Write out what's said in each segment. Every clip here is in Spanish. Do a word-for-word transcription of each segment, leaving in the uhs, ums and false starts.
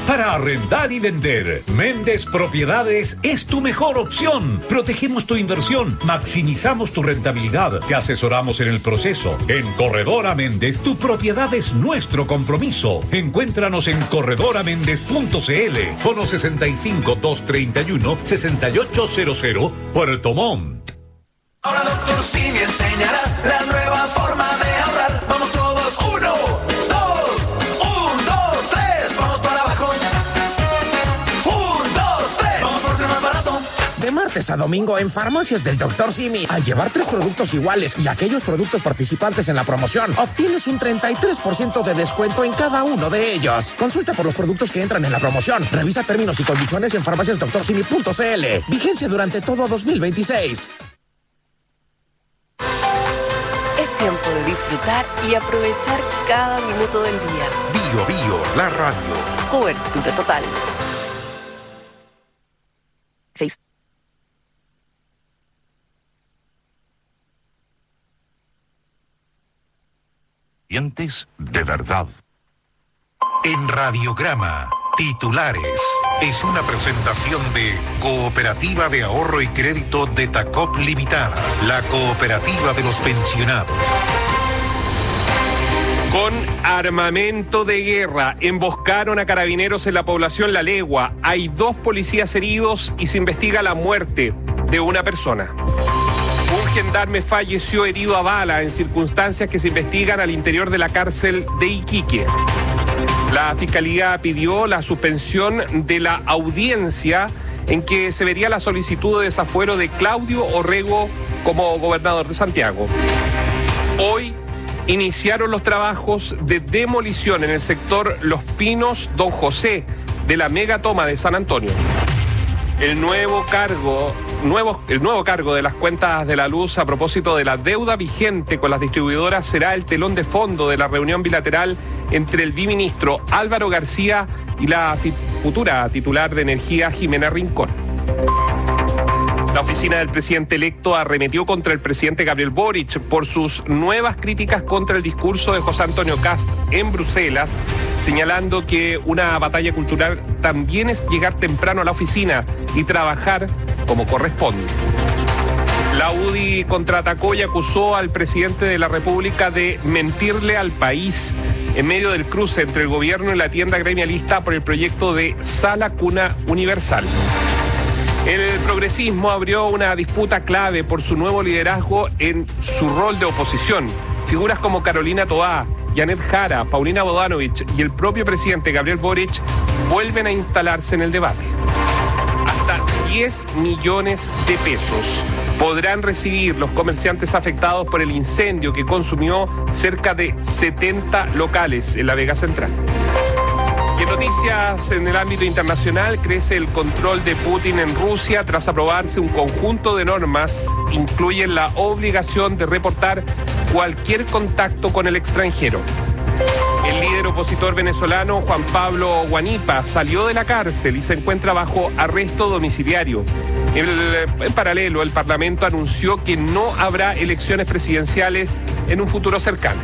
Para arrendar y vender, Méndez Propiedades es tu mejor opción. Protegemos tu inversión, maximizamos tu rentabilidad, te asesoramos en el proceso. En Corredora Méndez, tu propiedad es nuestro compromiso. Encuéntranos en corredora méndez punto c l, fono sesenta y cinco, doscientos treinta y uno, sesenta y ocho cero cero, Puerto Montt. Ahora doctor Simi enseñará la nueva forma de ahorrar. Vamos todos, uno, dos, un, dos, tres, vamos para abajo. Un, dos, tres, vamos por ser más barato. De martes a domingo en Farmacias del doctor Simi, al llevar tres productos iguales y aquellos productos participantes en la promoción, obtienes un treinta y tres por ciento de descuento en cada uno de ellos. Consulta por los productos que entran en la promoción. Revisa términos y condiciones en farmacias doctor simi punto c l. Vigencia durante todo dos mil veintiséis. Es tiempo de disfrutar y aprovechar cada minuto del día. Bio Bio, la radio. Cobertura total. Seis. Dientes de verdad. En Radiograma, titulares. Es una presentación de Cooperativa de Ahorro y Crédito de Tacop Limitada, la cooperativa de los pensionados. Con armamento de guerra, emboscaron a carabineros en la población La Legua. Hay dos policías heridos y se investiga la muerte de una persona. Un gendarme falleció herido a bala en circunstancias que se investigan al interior de la cárcel de Iquique. La Fiscalía pidió la suspensión de la audiencia en que se vería la solicitud de desafuero de Claudio Orrego como gobernador de Santiago. Hoy iniciaron los trabajos de demolición en el sector Los Pinos Don José de la megatoma de San Antonio. El nuevo cargo, nuevo, el nuevo cargo de las cuentas de la luz a propósito de la deuda vigente con las distribuidoras será el telón de fondo de la reunión bilateral entre el biministro Álvaro García y la futura titular de Energía, Jimena Rincón. La oficina del presidente electo arremetió contra el presidente Gabriel Boric por sus nuevas críticas contra el discurso de José Antonio Kast en Bruselas, señalando que una batalla cultural también es llegar temprano a la oficina y trabajar como corresponde. La U D I contraatacó y acusó al presidente de la República de mentirle al país en medio del cruce entre el gobierno y la tienda gremialista por el proyecto de Sala Cuna Universal. El progresismo abrió una disputa clave por su nuevo liderazgo en su rol de oposición. Figuras como Carolina Toá, Janet Jara, Paulina Bodanovich y el propio presidente Gabriel Boric vuelven a instalarse en el debate. Hasta diez millones de pesos podrán recibir los comerciantes afectados por el incendio que consumió cerca de setenta locales en la Vega Central. Y en noticias en el ámbito internacional, crece el control de Putin en Rusia tras aprobarse un conjunto de normas, incluyen la obligación de reportar cualquier contacto con el extranjero. El líder opositor venezolano Juan Pablo Guanipa salió de la cárcel y se encuentra bajo arresto domiciliario. En, el, en paralelo, el Parlamento anunció que no habrá elecciones presidenciales en un futuro cercano.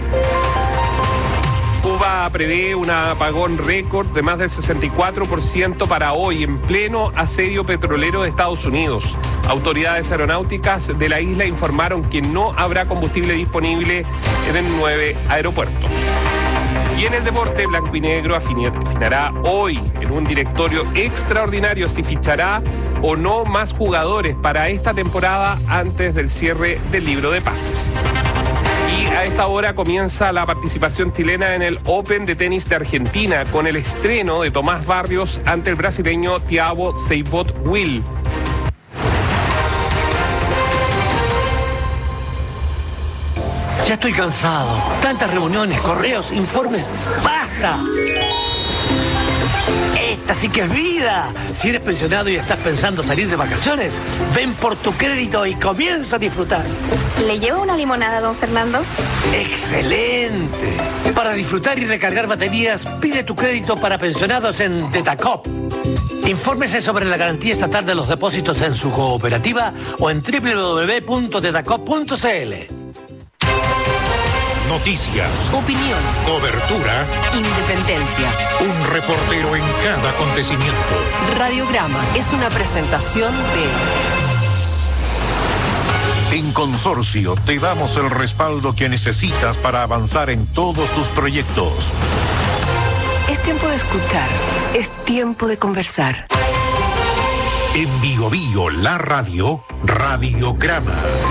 Cuba prevé un apagón récord de más del sesenta y cuatro por ciento para hoy en pleno asedio petrolero de Estados Unidos. Autoridades aeronáuticas de la isla informaron que no habrá combustible disponible en nueve aeropuertos. Y en el deporte, Blanco y Negro afinará hoy en un directorio extraordinario si fichará o no más jugadores para esta temporada antes del cierre del libro de pases. Y a esta hora comienza la participación chilena en el Open de tenis de Argentina con el estreno de Tomás Barrios ante el brasileño Thiago Seyboth Will. Ya estoy cansado. Tantas reuniones, correos, informes. ¡Basta! Esta sí que es vida. Si eres pensionado y estás pensando salir de vacaciones, ven por tu crédito y comienza a disfrutar. ¿Le llevo una limonada, don Fernando? ¡Excelente! Para disfrutar y recargar baterías, pide tu crédito para pensionados en Tetacop. Infórmese sobre la garantía estatal de los depósitos en su cooperativa o en doble u doble u doble u punto tetacop punto c l. Noticias, Opinión, cobertura, independencia. un reportero en cada acontecimiento. Radiograma es una presentación de... En Consorcio te damos el respaldo que necesitas para avanzar en todos tus proyectos. Es tiempo de escuchar, es tiempo de conversar. En Bio Bio, la radio, Radiograma.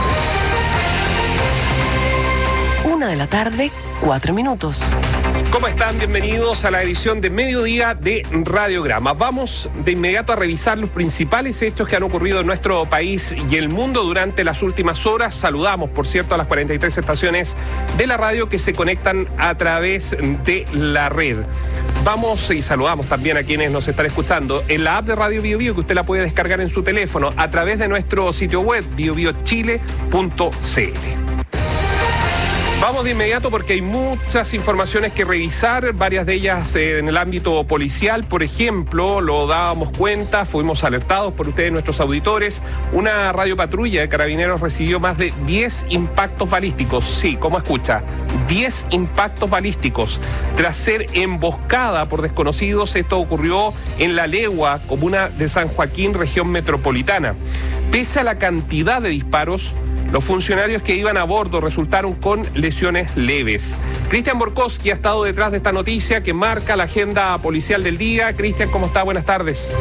Una de la tarde, cuatro minutos. ¿Cómo están? Bienvenidos a la edición de mediodía de Radiograma. Vamos de inmediato a revisar los principales hechos que han ocurrido en nuestro país y el mundo durante las últimas horas. Saludamos, por cierto, a las cuarenta y tres estaciones de la radio que se conectan a través de la red. Vamos y saludamos también a quienes nos están escuchando en la app de Radio Bio Bio, que usted la puede descargar en su teléfono a través de nuestro sitio web bio bio chile punto c l. Vamos de inmediato porque hay muchas informaciones que revisar, varias de ellas eh, en el ámbito policial. Por ejemplo, lo dábamos cuenta, fuimos alertados por ustedes, nuestros auditores, una radiopatrulla de Carabineros recibió más de diez impactos balísticos. Sí, como escucha, diez impactos balísticos. Tras ser emboscada por desconocidos, esto ocurrió en La Legua, comuna de San Joaquín, región metropolitana. Pese a la cantidad de disparos, los funcionarios que iban a bordo resultaron con lesiones leves. Cristian Borkowski ha estado detrás de esta noticia que marca la agenda policial del día. Cristian, ¿cómo está? Buenas tardes.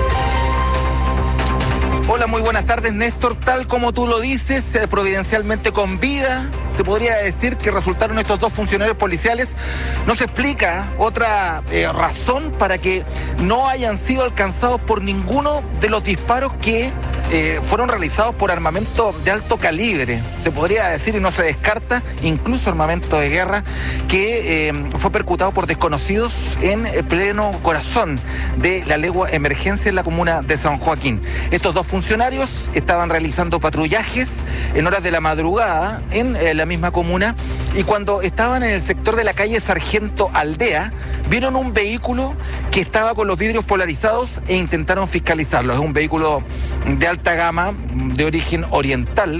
Hola, muy buenas tardes, Néstor. Tal como tú lo dices, eh, providencialmente con vida, se podría decir que resultaron estos dos funcionarios policiales. No se explica otra eh, razón para que no hayan sido alcanzados por ninguno de los disparos que eh, fueron realizados por armamento de alto calibre. Se podría decir, y no se descarta, incluso armamento de guerra que eh, fue percutado por desconocidos en pleno corazón de La Legua Emergencia en la comuna de San Joaquín. Estos dos funcionarios estaban realizando patrullajes en horas de la madrugada en eh, la misma comuna, y cuando estaban en el sector de la calle Sargento Aldea, vieron un vehículo que estaba con los vidrios polarizados e intentaron fiscalizarlo. Es un vehículo de alta gama, de origen oriental,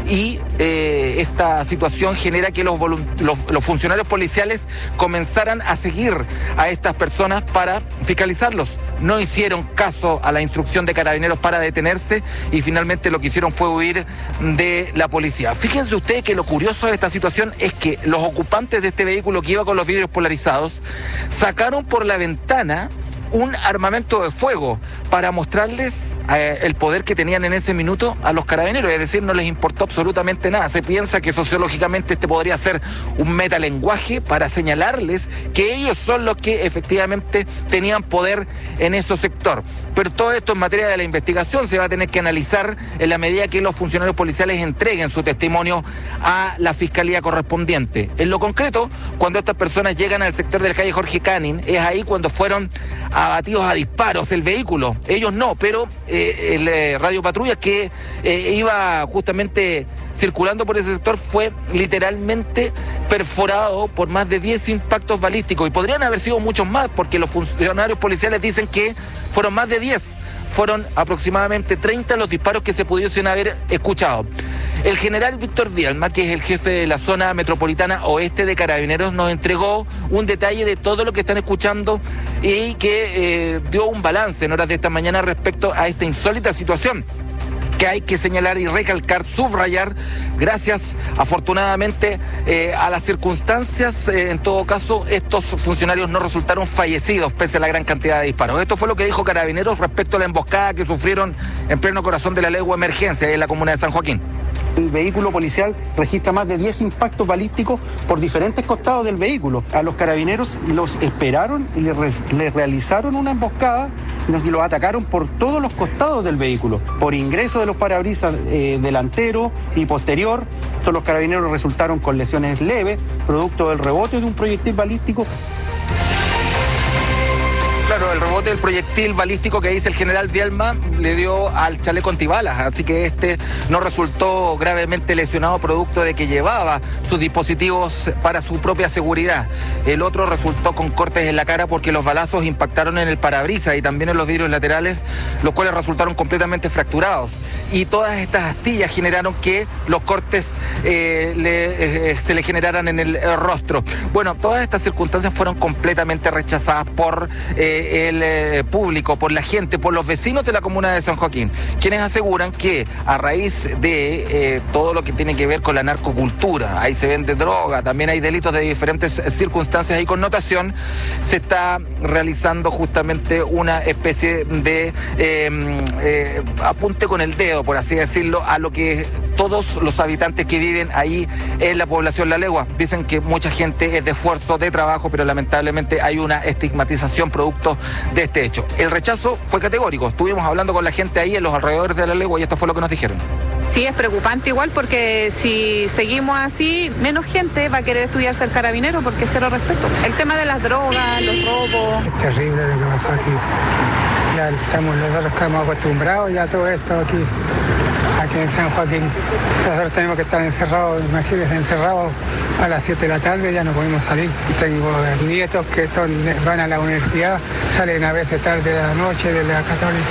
y eh, esta situación genera que los, los, los funcionarios policiales comenzaran a seguir a estas personas para fiscalizarlos. No hicieron caso a la instrucción de Carabineros para detenerse y finalmente lo que hicieron fue huir de la policía. Fíjense ustedes que lo curioso de esta situación es que los ocupantes de este vehículo que iba con los vidrios polarizados sacaron por la ventana un armamento de fuego para mostrarles eh, el poder que tenían en ese minuto a los carabineros, es decir, no les importó absolutamente nada. Se piensa que sociológicamente este podría ser un metalenguaje para señalarles que ellos son los que efectivamente tenían poder en ese sector. Pero todo esto en materia de la investigación se va a tener que analizar en la medida que los funcionarios policiales entreguen su testimonio a la fiscalía correspondiente. En lo concreto, cuando estas personas llegan al sector de la calle Jorge Canin, es ahí cuando fueron abatidos a disparos el vehículo. Ellos no, pero eh, el eh, radio patrulla que eh, iba justamente circulando por ese sector fue literalmente perforado por más de diez impactos balísticos, y podrían haber sido muchos más porque los funcionarios policiales dicen que fueron más de diez. Fueron aproximadamente treinta los disparos que se pudiesen haber escuchado. El general Víctor Dialma, que es el jefe de la zona metropolitana oeste de Carabineros, nos entregó un detalle de todo lo que están escuchando y que eh, dio un balance en horas de esta mañana respecto a esta insólita situación que hay que señalar y recalcar, subrayar, gracias afortunadamente eh, a las circunstancias. Eh, en todo caso, estos funcionarios no resultaron fallecidos pese a la gran cantidad de disparos. Esto fue lo que dijo Carabineros respecto a la emboscada que sufrieron en pleno corazón de la Legua Emergencia en la comuna de San Joaquín. El vehículo policial registra más de diez impactos balísticos por diferentes costados del vehículo. A los carabineros los esperaron y les, re les realizaron una emboscada y los atacaron por todos los costados del vehículo, por ingreso de los parabrisas eh, delantero y posterior. Todos los carabineros resultaron con lesiones leves, producto del rebote de un proyectil balístico. Claro, el rebote rebote del proyectil balístico que dice el general Bielma le dio al chaleco antibalas, así que este no resultó gravemente lesionado producto de que llevaba sus dispositivos para su propia seguridad. El otro resultó con cortes en la cara porque los balazos impactaron en el parabrisas y también en los vidrios laterales, los cuales resultaron completamente fracturados. Y todas estas astillas generaron que los cortes eh, le, eh, se le generaran en el eh, rostro. Bueno, todas estas circunstancias fueron completamente rechazadas por eh, el eh, público, por la gente, por los vecinos de la comuna de San Joaquín, quienes aseguran que a raíz de eh, todo lo que tiene que ver con la narcocultura, ahí se vende droga, también hay delitos de diferentes circunstancias y connotación, se está realizando justamente una especie de eh, eh, apunte con el dedo, por así decirlo, a lo que todos los habitantes que viven ahí en la población La Legua. Dicen que mucha gente es de esfuerzo, de trabajo, pero lamentablemente hay una estigmatización producto de este hecho. El rechazo fue categórico. Estuvimos hablando con la gente ahí en los alrededores de La Legua y esto fue lo que nos dijeron. Sí, es preocupante igual porque si seguimos así, menos gente va a querer estudiarse al carabinero porque cero respeto. El tema de las drogas, los robos. Es terrible lo que pasó aquí. Ya estamos, nosotros estamos acostumbrados ya a todo esto aquí, aquí en San Joaquín. Nosotros tenemos que estar encerrados, imagínense, encerrados a las siete de la tarde, ya no podemos salir. Tengo nietos que son, van a la universidad, salen a veces tarde de la noche de la Católica.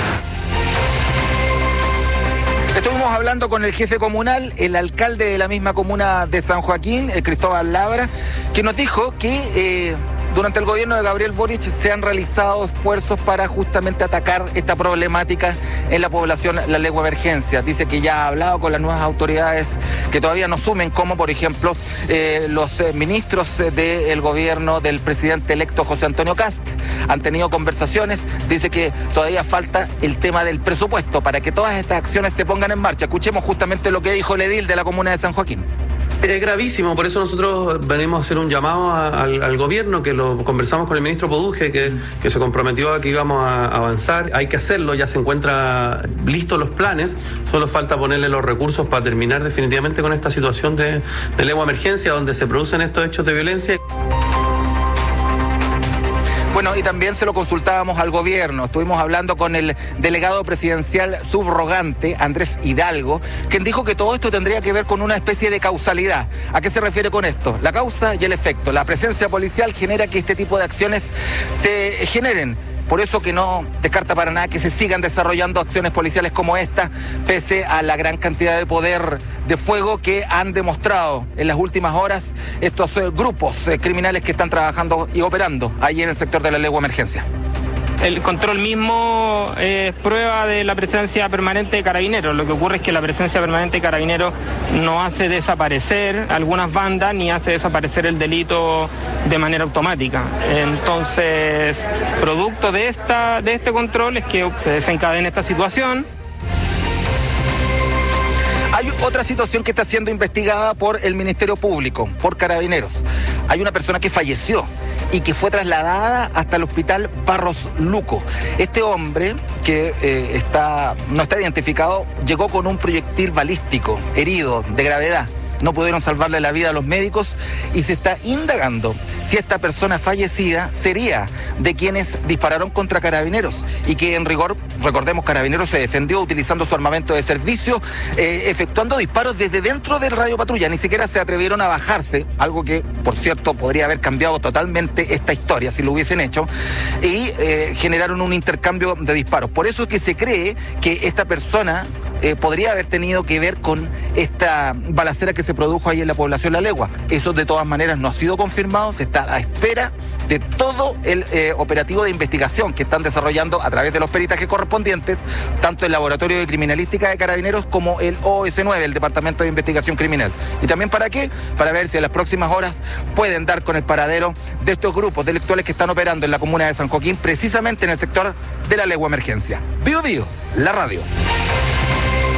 Estuvimos hablando con el jefe comunal, el alcalde de la misma comuna de San Joaquín, el Cristóbal Labra, que nos dijo que eh, durante el gobierno de Gabriel Boric se han realizado esfuerzos para justamente atacar esta problemática en la población La Legua Emergencia. Dice que ya ha hablado con las nuevas autoridades que todavía no sumen, como por ejemplo eh, los eh, ministros del gobierno del presidente electo José Antonio Kast. Han tenido conversaciones, dice que todavía falta el tema del presupuesto para que todas estas acciones se pongan en marcha. Escuchemos justamente lo que dijo el edil de la comuna de San Joaquín. Es gravísimo, por eso nosotros venimos a hacer un llamado a, al, al gobierno, que lo conversamos con el ministro Poduje, que, que se comprometió a que íbamos a avanzar. Hay que hacerlo, ya se encuentran listos los planes, solo falta ponerle los recursos para terminar definitivamente con esta situación de, de legua emergencia, donde se producen estos hechos de violencia. Bueno, y también se lo consultábamos al gobierno. Estuvimos hablando con el delegado presidencial subrogante, Andrés Hidalgo, quien dijo que todo esto tendría que ver con una especie de causalidad. ¿A qué se refiere con esto? La causa y el efecto. La presencia policial genera que este tipo de acciones se generen. Por eso que no descarta para nada que se sigan desarrollando acciones policiales como esta, pese a la gran cantidad de poder de fuego que han demostrado en las últimas horas estos eh, grupos eh, criminales que están trabajando y operando ahí en el sector de La Legua Emergencia. El control mismo es prueba de la presencia permanente de carabineros. Lo que ocurre es que la presencia permanente de carabineros no hace desaparecer algunas bandas ni hace desaparecer el delito de manera automática. Entonces, producto de, esta, de este control es que se desencadena esta situación. Hay otra situación que está siendo investigada por el Ministerio Público, por Carabineros. Hay una persona que falleció y que fue trasladada hasta el hospital Barros Luco. Este hombre, que eh, está, no está identificado, llegó con un proyectil balístico, herido, de gravedad. No pudieron salvarle la vida a los médicos y se está indagando si esta persona fallecida sería de quienes dispararon contra Carabineros y que en rigor, recordemos, Carabineros se defendió utilizando su armamento de servicio, eh, efectuando disparos desde dentro del radio patrulla. Ni siquiera se atrevieron a bajarse, algo que, por cierto, podría haber cambiado totalmente esta historia si lo hubiesen hecho, y eh, generaron un intercambio de disparos. Por eso es que se cree que esta persona Eh, podría haber tenido que ver con esta balacera que se produjo ahí en la población La Legua. Eso de todas maneras no ha sido confirmado, se está a espera de todo el eh, operativo de investigación que están desarrollando a través de los peritajes correspondientes, tanto el Laboratorio de Criminalística de Carabineros como el O S nueve, el Departamento de Investigación Criminal. ¿Y también para qué? Para ver si en las próximas horas pueden dar con el paradero de estos grupos delictuales que están operando en la comuna de San Joaquín, precisamente en el sector de La Legua Emergencia. Bío Bío, la radio.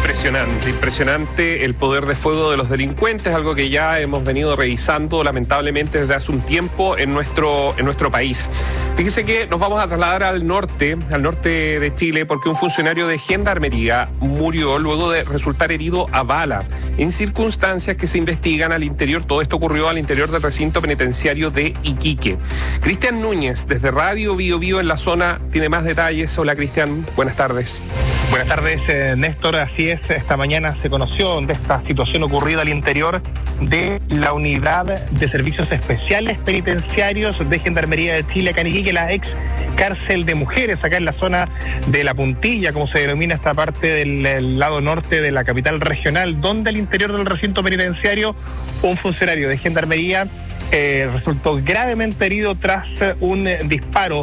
Impresionante, impresionante el poder de fuego de los delincuentes, algo que ya hemos venido revisando lamentablemente desde hace un tiempo en nuestro, en nuestro país. Fíjese que nos vamos a trasladar al norte, al norte de Chile, porque un funcionario de Gendarmería murió luego de resultar herido a bala en circunstancias que se investigan al interior. Todo esto ocurrió al interior del recinto penitenciario de Iquique. Cristian Núñez, desde Radio Bio Bio en la zona, tiene más detalles. Hola Cristian, buenas tardes. Buenas tardes, eh, Néstor. Así es, esta mañana se conoció de esta situación ocurrida al interior de la Unidad de Servicios Especiales Penitenciarios de Gendarmería de Chile, acá en Iquique, la ex cárcel de mujeres, acá en la zona de La Puntilla, como se denomina esta parte del, del lado norte de la capital regional, donde al interior del recinto penitenciario un funcionario de Gendarmería Eh, resultó gravemente herido tras un eh, disparo.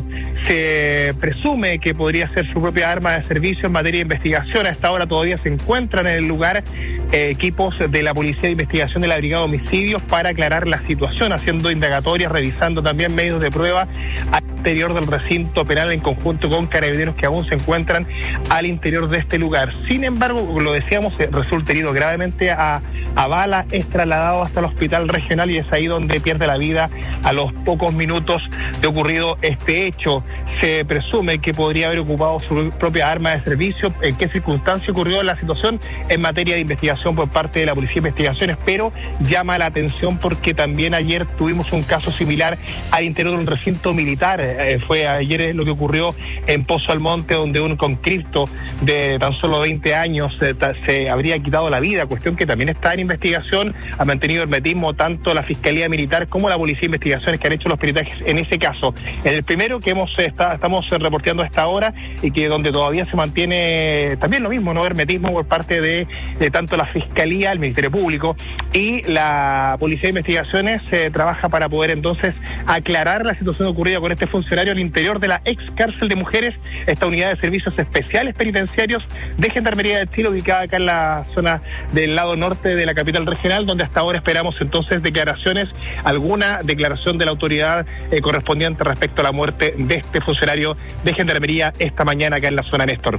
Se presume que podría ser su propia arma de servicio en materia de investigación. A esta hora todavía se encuentran en el lugar eh, equipos de la Policía de Investigación de la Brigada de Homicidios para aclarar la situación, haciendo indagatorias, revisando también medios de prueba al interior del recinto penal en conjunto con carabineros que aún se encuentran al interior de este lugar. Sin embargo, como lo decíamos, eh, resulta herido gravemente a, a bala, es trasladado hasta el hospital regional y es ahí donde pierde de la vida a los pocos minutos de ocurrido este hecho. Se presume que podría haber ocupado su propia arma de servicio. ¿En qué circunstancia ocurrió la situación? En materia de investigación por parte de la Policía de Investigaciones, pero llama la atención porque también ayer tuvimos un caso similar al interior de un recinto militar. Eh, fue ayer lo que ocurrió en Pozo Almonte, donde un conscripto de tan solo veinte años eh, se habría quitado la vida, cuestión que también está en investigación. Ha mantenido hermetismo tanto la Fiscalía Militar como la Policía de Investigaciones, que han hecho los peritajes en ese caso. En el primero que hemos está, estamos reporteando a esta hora y que donde todavía se mantiene también lo mismo, no hermetismo por parte de, de tanto la Fiscalía, el Ministerio Público y la Policía de Investigaciones, se eh, trabaja para poder entonces aclarar la situación ocurrida con este funcionario al interior de la ex cárcel de mujeres, esta unidad de servicios especiales penitenciarios de Gendarmería de Chile, ubicada acá en la zona del lado norte de la capital regional, donde hasta ahora esperamos entonces declaraciones, alguna declaración de la autoridad eh, correspondiente respecto a la muerte de este funcionario de Gendarmería esta mañana acá en la zona, Néstor.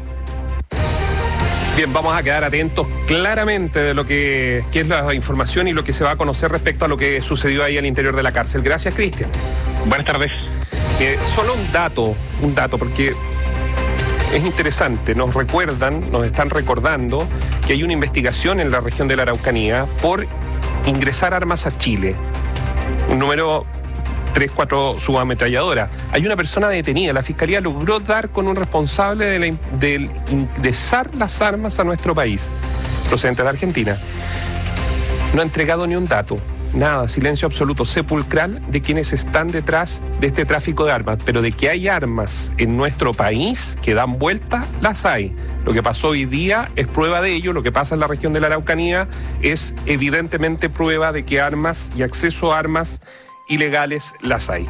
Bien, vamos a quedar atentos claramente de lo que, que es la información y lo que se va a conocer respecto a lo que sucedió ahí al interior de la cárcel. Gracias, Cristian. Buenas tardes. Eh, solo un dato, un dato, porque es interesante. Nos recuerdan, nos están recordando que hay una investigación en la región de la Araucanía por ingresar armas a Chile. Un número tres, cuatro subametralladora. Hay una persona detenida. La Fiscalía logró dar con un responsable de, la, de ingresar las armas a nuestro país, procedente de Argentina. No ha entregado ni un dato. Nada, silencio absoluto, sepulcral de quienes están detrás de este tráfico de armas. Pero de que hay armas en nuestro país que dan vuelta, las hay. Lo que pasó hoy día es prueba de ello. Lo que pasa en la región de la Araucanía es evidentemente prueba de que armas y acceso a armas ilegales las hay.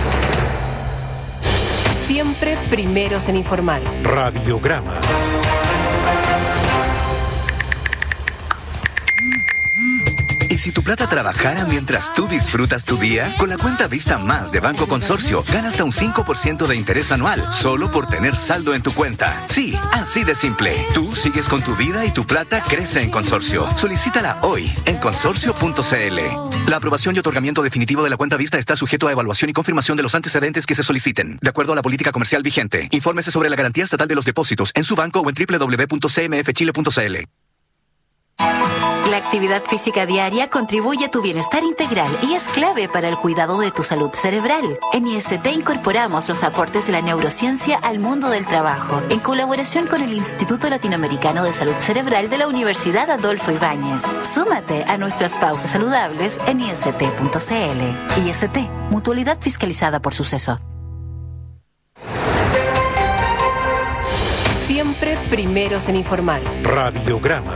Siempre primeros en informar. Radiograma. ¿Y si tu plata trabajara mientras tú disfrutas tu día? Con la cuenta Vista Más de Banco Consorcio, gana hasta un cinco por ciento de interés anual, solo por tener saldo en tu cuenta. Sí, así de simple. Tú sigues con tu vida y tu plata crece en Consorcio. Solicítala hoy en consorcio punto c l. La aprobación y otorgamiento definitivo de la cuenta Vista está sujeto a evaluación y confirmación de los antecedentes que se soliciten, de acuerdo a la política comercial vigente. Infórmese sobre la garantía estatal de los depósitos en su banco o en doble u doble u doble u punto c m f chile punto c l. La actividad física diaria contribuye a tu bienestar integral y es clave para el cuidado de tu salud cerebral. En I S T incorporamos los aportes de la neurociencia al mundo del trabajo, en colaboración con el Instituto Latinoamericano de Salud Cerebral de la Universidad Adolfo Ibáñez. Súmate a nuestras pausas saludables en i s t punto c l. I S T, mutualidad fiscalizada por Suceso. Siempre primeros en informar. Radiograma.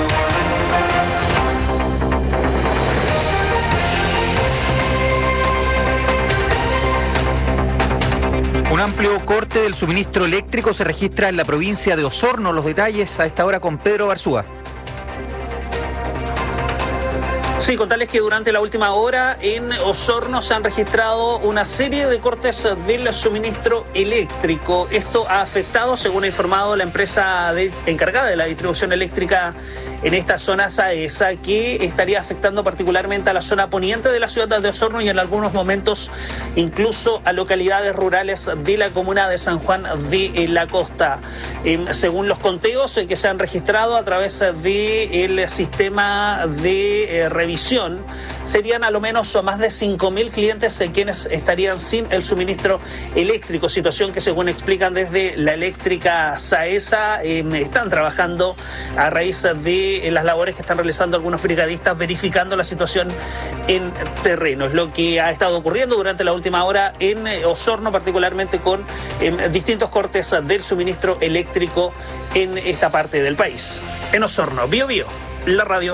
Un amplio corte del suministro eléctrico se registra en la provincia de Osorno. Los detalles a esta hora con Pedro Barzúa. Sí, contarles que durante la última hora en Osorno se han registrado una serie de cortes del suministro eléctrico. Esto ha afectado, según ha informado la empresa de, encargada de la distribución eléctrica en esta zona SAESA, que estaría afectando particularmente a la zona poniente de la ciudad de Osorno y en algunos momentos incluso a localidades rurales de la comuna de San Juan de la Costa. Eh, según los conteos que se han registrado a través del sistema de eh, revisión, serían a lo menos más de cinco mil clientes eh, quienes estarían sin el suministro eléctrico, situación que, según explican desde la eléctrica SAESA, eh, están trabajando a raíz de eh, las labores que están realizando algunos brigadistas verificando la situación en terreno. Es lo que ha estado ocurriendo durante la última hora en eh, Osorno, particularmente con eh, distintos cortes del suministro eléctrico en esta parte del país. En Osorno, Bio Bio, la radio.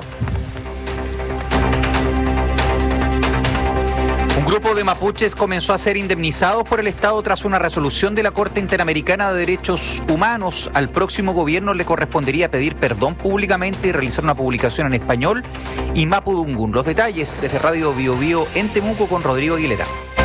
Un grupo de mapuches comenzó a ser indemnizados por el Estado tras una resolución de la Corte Interamericana de Derechos Humanos. Al próximo gobierno le correspondería pedir perdón públicamente y realizar una publicación en español y mapudungún. Los detalles desde Radio Bio Bio en Temuco con Rodrigo Aguilera.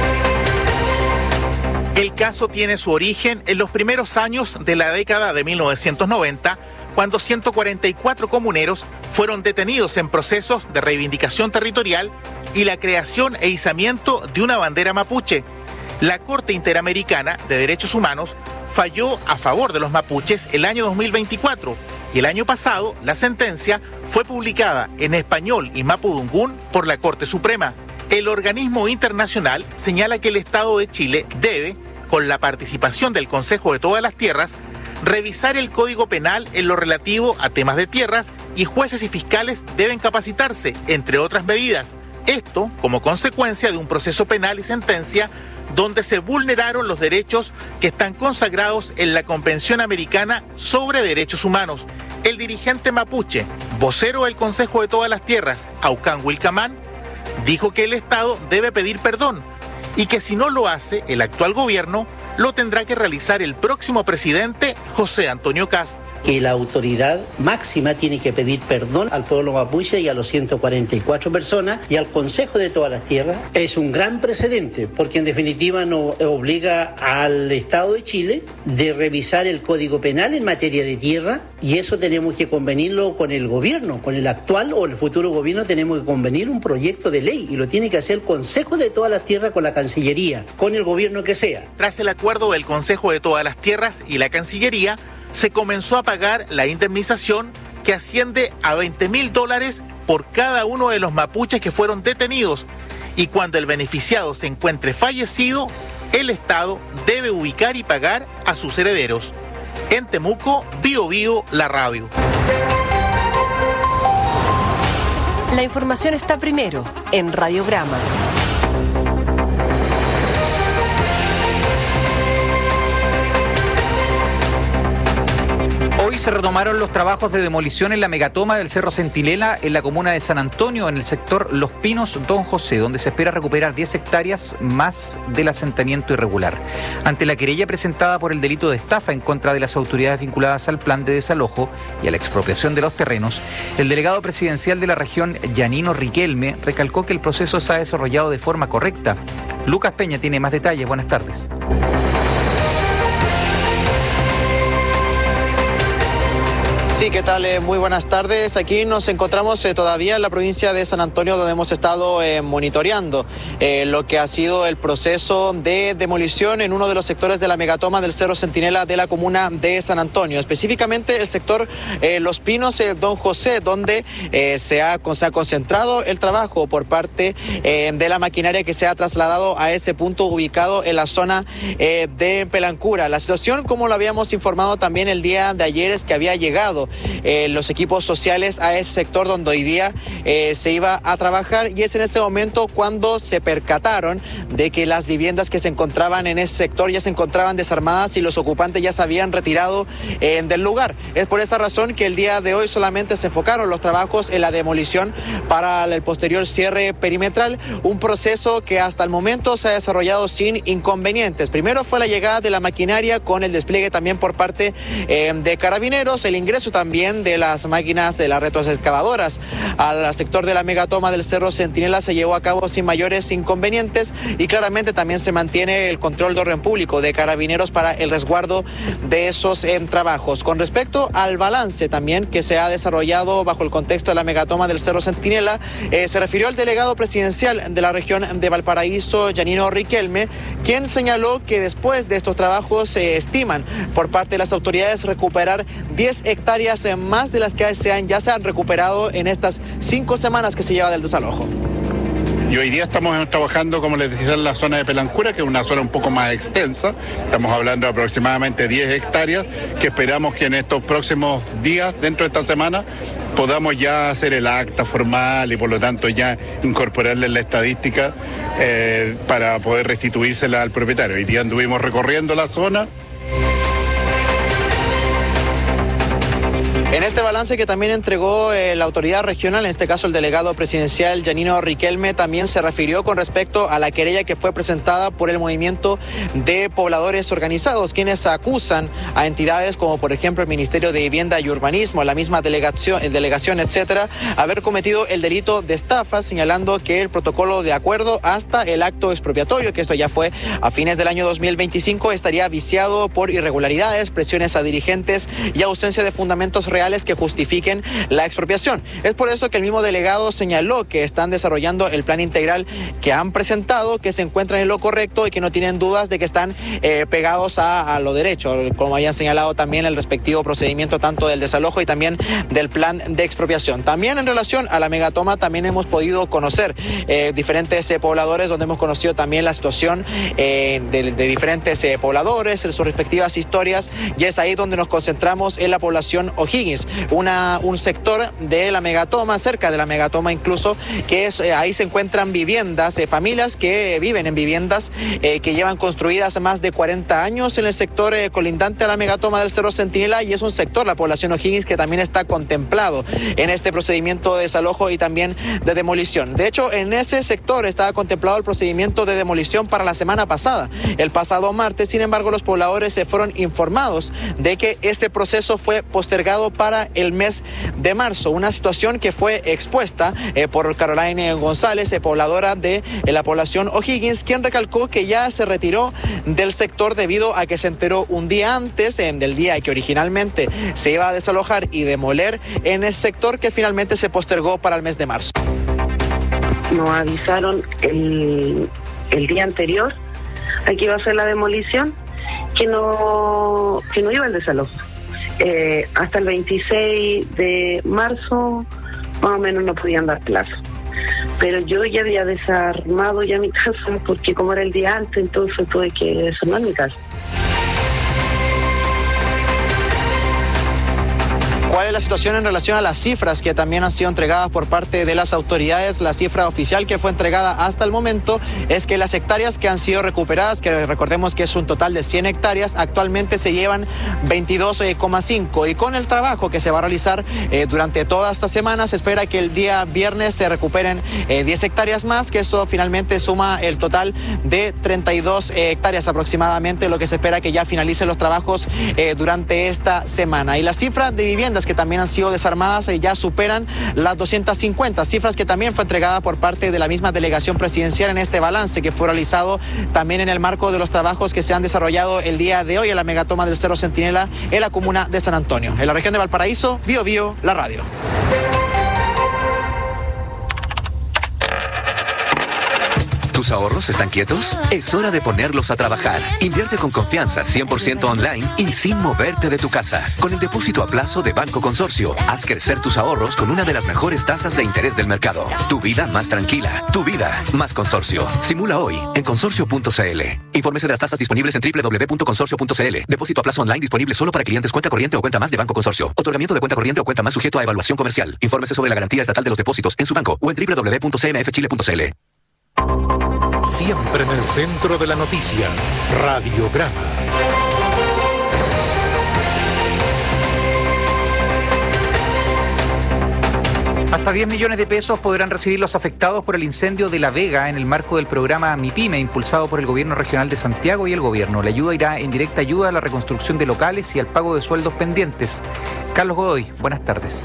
El caso tiene su origen en los primeros años de la década de mil novecientos noventa, cuando ciento cuarenta y cuatro comuneros fueron detenidos en procesos de reivindicación territorial y la creación e izamiento de una bandera mapuche. La Corte Interamericana de Derechos Humanos falló a favor de los mapuches el año dos mil veinticuatro y el año pasado la sentencia fue publicada en español y mapudungún por la Corte Suprema. El organismo internacional señala que el Estado de Chile debe, con la participación del Consejo de Todas las Tierras, revisar el Código Penal en lo relativo a temas de tierras y jueces y fiscales deben capacitarse, entre otras medidas. Esto como consecuencia de un proceso penal y sentencia donde se vulneraron los derechos que están consagrados en la Convención Americana sobre Derechos Humanos. El dirigente mapuche, vocero del Consejo de Todas las Tierras, Aucán Wilcamán, dijo que el Estado debe pedir perdón y que si no lo hace el actual gobierno, lo tendrá que realizar el próximo presidente José Antonio Kast. Que la autoridad máxima tiene que pedir perdón al pueblo mapuche y a los ciento cuarenta y cuatro personas y al Consejo de Todas las Tierras. Es un gran precedente porque en definitiva nos obliga al Estado de Chile de revisar el Código Penal en materia de tierra y eso tenemos que convenirlo con el gobierno, con el actual o el futuro gobierno tenemos que convenir un proyecto de ley y lo tiene que hacer el Consejo de Todas las Tierras con la Cancillería, con el gobierno que sea. Tras el acuerdo del Consejo de Todas las Tierras y la Cancillería, se comenzó a pagar la indemnización que asciende a veinte mil dólares por cada uno de los mapuches que fueron detenidos y cuando el beneficiado se encuentre fallecido, el Estado debe ubicar y pagar a sus herederos. En Temuco, Bio Bio, la radio. La información está primero en Radiograma. Hoy se retomaron los trabajos de demolición en la megatoma del Cerro Centinela en la comuna de San Antonio, en el sector Los Pinos, Don José, donde se espera recuperar diez hectáreas más del asentamiento irregular. Ante la querella presentada por el delito de estafa en contra de las autoridades vinculadas al plan de desalojo y a la expropiación de los terrenos, el delegado presidencial de la región, Yanino Riquelme, recalcó que el proceso se ha desarrollado de forma correcta. Lucas Peña tiene más detalles. Buenas tardes. Sí, ¿qué tal? Eh, muy buenas tardes. Aquí nos encontramos eh, todavía en la provincia de San Antonio, donde hemos estado eh, monitoreando eh, lo que ha sido el proceso de demolición en uno de los sectores de la megatoma del Cerro Centinela de la comuna de San Antonio, específicamente el sector eh, Los Pinos, eh, Don José, donde eh, se, ha, se ha concentrado el trabajo por parte eh, de la maquinaria que se ha trasladado a ese punto ubicado en la zona eh, de Pelancura. La situación, como lo habíamos informado también el día de ayer, es que había llegado Eh, los equipos sociales a ese sector donde hoy día eh, se iba a trabajar y es en ese momento cuando se percataron de que las viviendas que se encontraban en ese sector ya se encontraban desarmadas y los ocupantes ya se habían retirado eh, del lugar. Es por esta razón que el día de hoy solamente se enfocaron los trabajos en la demolición para el posterior cierre perimetral, un proceso que hasta el momento se ha desarrollado sin inconvenientes. Primero fue la llegada de la maquinaria con el despliegue también por parte eh, de carabineros, el ingreso también también de las máquinas de las retroexcavadoras. Al sector de la megatoma del Cerro Centinela se llevó a cabo sin mayores inconvenientes y claramente también se mantiene el control de orden público de Carabineros para el resguardo de esos eh, trabajos. Con respecto al balance también que se ha desarrollado bajo el contexto de la megatoma del Cerro Centinela, eh, se refirió al delegado presidencial de la región de Valparaíso, Yanino Riquelme, quien señaló que después de estos trabajos se estiman por parte de las autoridades recuperar diez hectáreas más de las que se han, ya se han recuperado en estas cinco semanas que se lleva del desalojo. Y hoy día estamos trabajando, como les decía, en la zona de Pelancura, que es una zona un poco más extensa. Estamos hablando de aproximadamente diez hectáreas, que esperamos que en estos próximos días, dentro de esta semana, podamos ya hacer el acta formal y por lo tanto ya incorporarle en la estadística eh, para poder restituírsela al propietario. Hoy día anduvimos recorriendo la zona. En este balance que también entregó eh, la autoridad regional, en este caso el delegado presidencial Yanino Riquelme, también se refirió con respecto a la querella que fue presentada por el movimiento de pobladores organizados, quienes acusan a entidades como por ejemplo el Ministerio de Vivienda y Urbanismo, la misma delegación, delegación, etcétera, haber cometido el delito de estafa, señalando que el protocolo de acuerdo hasta el acto expropiatorio, que esto ya fue a fines del año dos mil veinticinco, estaría viciado por irregularidades, presiones a dirigentes y ausencia de fundamentos reales que justifiquen la expropiación. Es por eso que el mismo delegado señaló que están desarrollando el plan integral que han presentado, que se encuentran en lo correcto y que no tienen dudas de que están eh, pegados a, a lo derecho, como hayan señalado también el respectivo procedimiento tanto del desalojo y también del plan de expropiación. También en relación a la megatoma también hemos podido conocer eh, diferentes eh, pobladores, donde hemos conocido también la situación eh, de, de diferentes eh, pobladores, en sus respectivas historias, y es ahí donde nos concentramos en la población O'Higgins. Una, un sector de la megatoma, cerca de la megatoma incluso, que es eh, ahí se encuentran viviendas, eh, familias que viven en viviendas eh, que llevan construidas más de cuarenta años en el sector eh, colindante a la megatoma del Cerro Centinela, y es un sector, la población O'Higgins, que también está contemplado en este procedimiento de desalojo y también de demolición. De hecho, en ese sector estaba contemplado el procedimiento de demolición para la semana pasada, el pasado martes. Sin embargo, los pobladores se fueron informados de que este proceso fue postergado para el mes de marzo, una situación que fue expuesta eh, por Caroline González, eh, pobladora de eh, la población O'Higgins, quien recalcó que ya se retiró del sector debido a que se enteró un día antes eh, del día que originalmente se iba a desalojar y demoler en ese sector, que finalmente se postergó para el mes de marzo. Nos avisaron el, el día anterior a que iba a ser la demolición, que no, que no iba el desalojo. Eh, hasta el veintiséis de marzo más o menos no podían dar plazo, pero yo ya había desarmado ya mi casa, porque como era el día antes, entonces tuve que desarmar mi casa. ¿Cuál es la situación en relación a las cifras que también han sido entregadas por parte de las autoridades? La cifra oficial que fue entregada hasta el momento es que las hectáreas que han sido recuperadas, que recordemos que es un total de cien hectáreas, actualmente se llevan veintidós coma cinco, y con el trabajo que se va a realizar eh, durante toda esta semana, se espera que el día viernes se recuperen eh, diez hectáreas más, que eso finalmente suma el total de treinta y dos eh, hectáreas aproximadamente, lo que se espera que ya finalicen los trabajos eh, durante esta semana. Y las cifras de viviendas que también han sido desarmadas eh, ya superan las doscientas cincuenta, cifras que también fue entregada por parte de la misma delegación presidencial en este balance que fue realizado también en el marco de los trabajos que se han desarrollado el día de hoy en la megatoma del Cerro Centinela en la comuna de San Antonio. En la región de Valparaíso, Bio Bio, la radio. ¿Tus ahorros están quietos? Es hora de ponerlos a trabajar. Invierte con confianza, cien por ciento online y sin moverte de tu casa. Con el depósito a plazo de Banco Consorcio, haz crecer tus ahorros con una de las mejores tasas de interés del mercado. Tu vida más tranquila, tu vida más Consorcio. Simula hoy en consorcio punto c l. Infórmese de las tasas disponibles en doble u doble u doble u punto consorcio punto c l. Depósito a plazo online disponible solo para clientes cuenta corriente o cuenta más de Banco Consorcio. Otorgamiento de cuenta corriente o cuenta más sujeto a evaluación comercial. Infórmese sobre la garantía estatal de los depósitos en su banco o en doble u doble u doble u punto c m f chile punto c l. Siempre en el centro de la noticia, Radiograma. Hasta diez millones de pesos podrán recibir los afectados por el incendio de La Vega en el marco del programa MIPYME, impulsado por el Gobierno Regional de Santiago y el Gobierno. La ayuda irá en directa ayuda a la reconstrucción de locales y al pago de sueldos pendientes. Carlos Godoy, buenas tardes.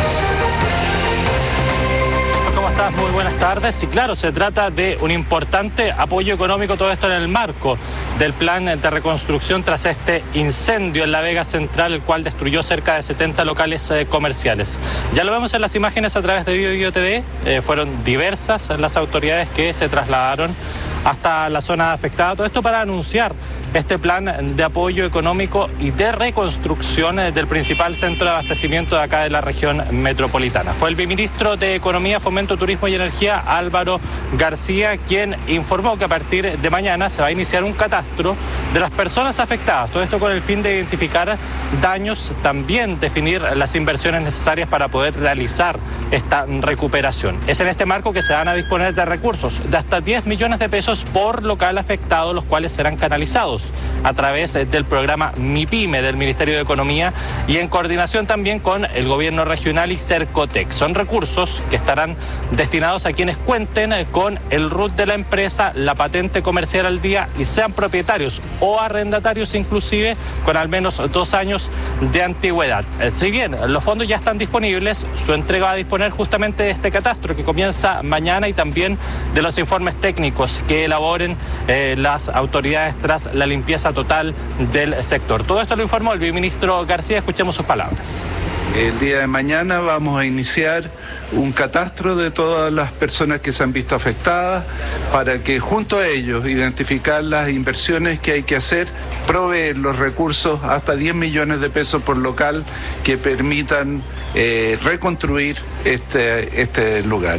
¿Cómo estás? Muy buenas tardes. Y claro, se trata de un importante apoyo económico, todo esto en el marco del plan de reconstrucción tras este incendio en La Vega Central, el cual destruyó cerca de setenta locales eh, comerciales. Ya lo vemos en las imágenes a través de Bio Bio T V. Eh, fueron diversas las autoridades que se trasladaron hasta la zona afectada. Todo esto para anunciar este plan de apoyo económico y de reconstrucción del principal centro de abastecimiento de acá de la región metropolitana. Fue el viceministro de Economía, Fomento, Turismo y Energía, Álvaro García, quien informó que a partir de mañana se va a iniciar un catastro de las personas afectadas. Todo esto con el fin de identificar daños, también definir las inversiones necesarias para poder realizar esta recuperación. Es en este marco que se van a disponer de recursos de hasta diez millones de pesos por local afectado, los cuales serán canalizados a través del programa MIPYME del Ministerio de Economía y en coordinación también con el Gobierno Regional y Cercotec. Son recursos que estarán destinados a quienes cuenten con el R U T de la empresa, la patente comercial al día y sean propietarios o arrendatarios inclusive con al menos dos años de antigüedad. Si bien los fondos ya están disponibles, su entrega va a disponer justamente de este catastro que comienza mañana y también de los informes técnicos que elaboren eh, las autoridades tras la limpieza total del sector. Todo esto lo informó el viceministro García. Escuchemos sus palabras. El día de mañana vamos a iniciar un catastro de todas las personas que se han visto afectadas para que junto a ellos identificar las inversiones que hay que hacer, proveer los recursos hasta diez millones de pesos por local que permitan eh, reconstruir este, este lugar.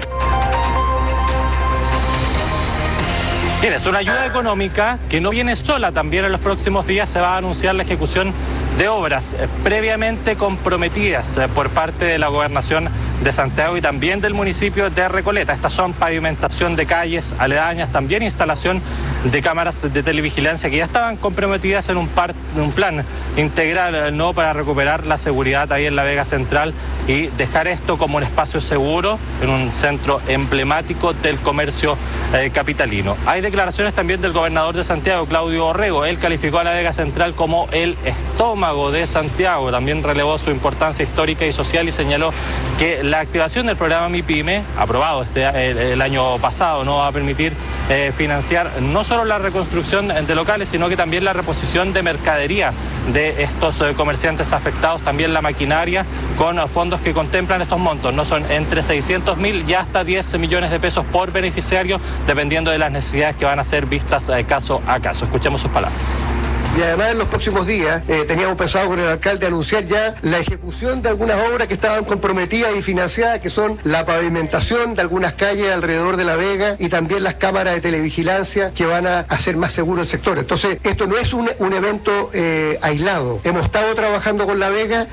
Bien, es una ayuda económica que no viene sola. También en los próximos días se va a anunciar la ejecución de obras eh, previamente comprometidas eh, por parte de la Gobernación de Santiago y también del municipio de Recoleta. Estas son pavimentación de calles aledañas, también instalación de cámaras de televigilancia que ya estaban comprometidas en un, par, en un plan integral eh, no para recuperar la seguridad ahí en La Vega Central y dejar esto como un espacio seguro en un centro emblemático del comercio eh, capitalino. Hay declaraciones también del gobernador de Santiago, Claudio Orrego. Él calificó a La Vega Central como el estómago de Santiago. También relevó su importancia histórica y social y señaló que la activación del programa MIPYME, aprobado este, el, el año pasado, no va a permitir eh, financiar no solo la reconstrucción de locales, sino que también la reposición de mercadería de estos eh, comerciantes afectados, también la maquinaria, con fondos que contemplan estos montos. No son entre seiscientos mil y hasta diez millones de pesos por beneficiario, dependiendo de las necesidades que van a ser vistas eh, caso a caso. Escuchemos sus palabras. Y además en los próximos días eh, teníamos pensado con el alcalde anunciar ya la ejecución de algunas obras que estaban comprometidas y financiadas, que son la pavimentación de algunas calles alrededor de La Vega y también las cámaras de televigilancia que van a hacer más seguro el sector. Entonces, esto no es un, un evento eh, aislado. Hemos estado trabajando con La Vega.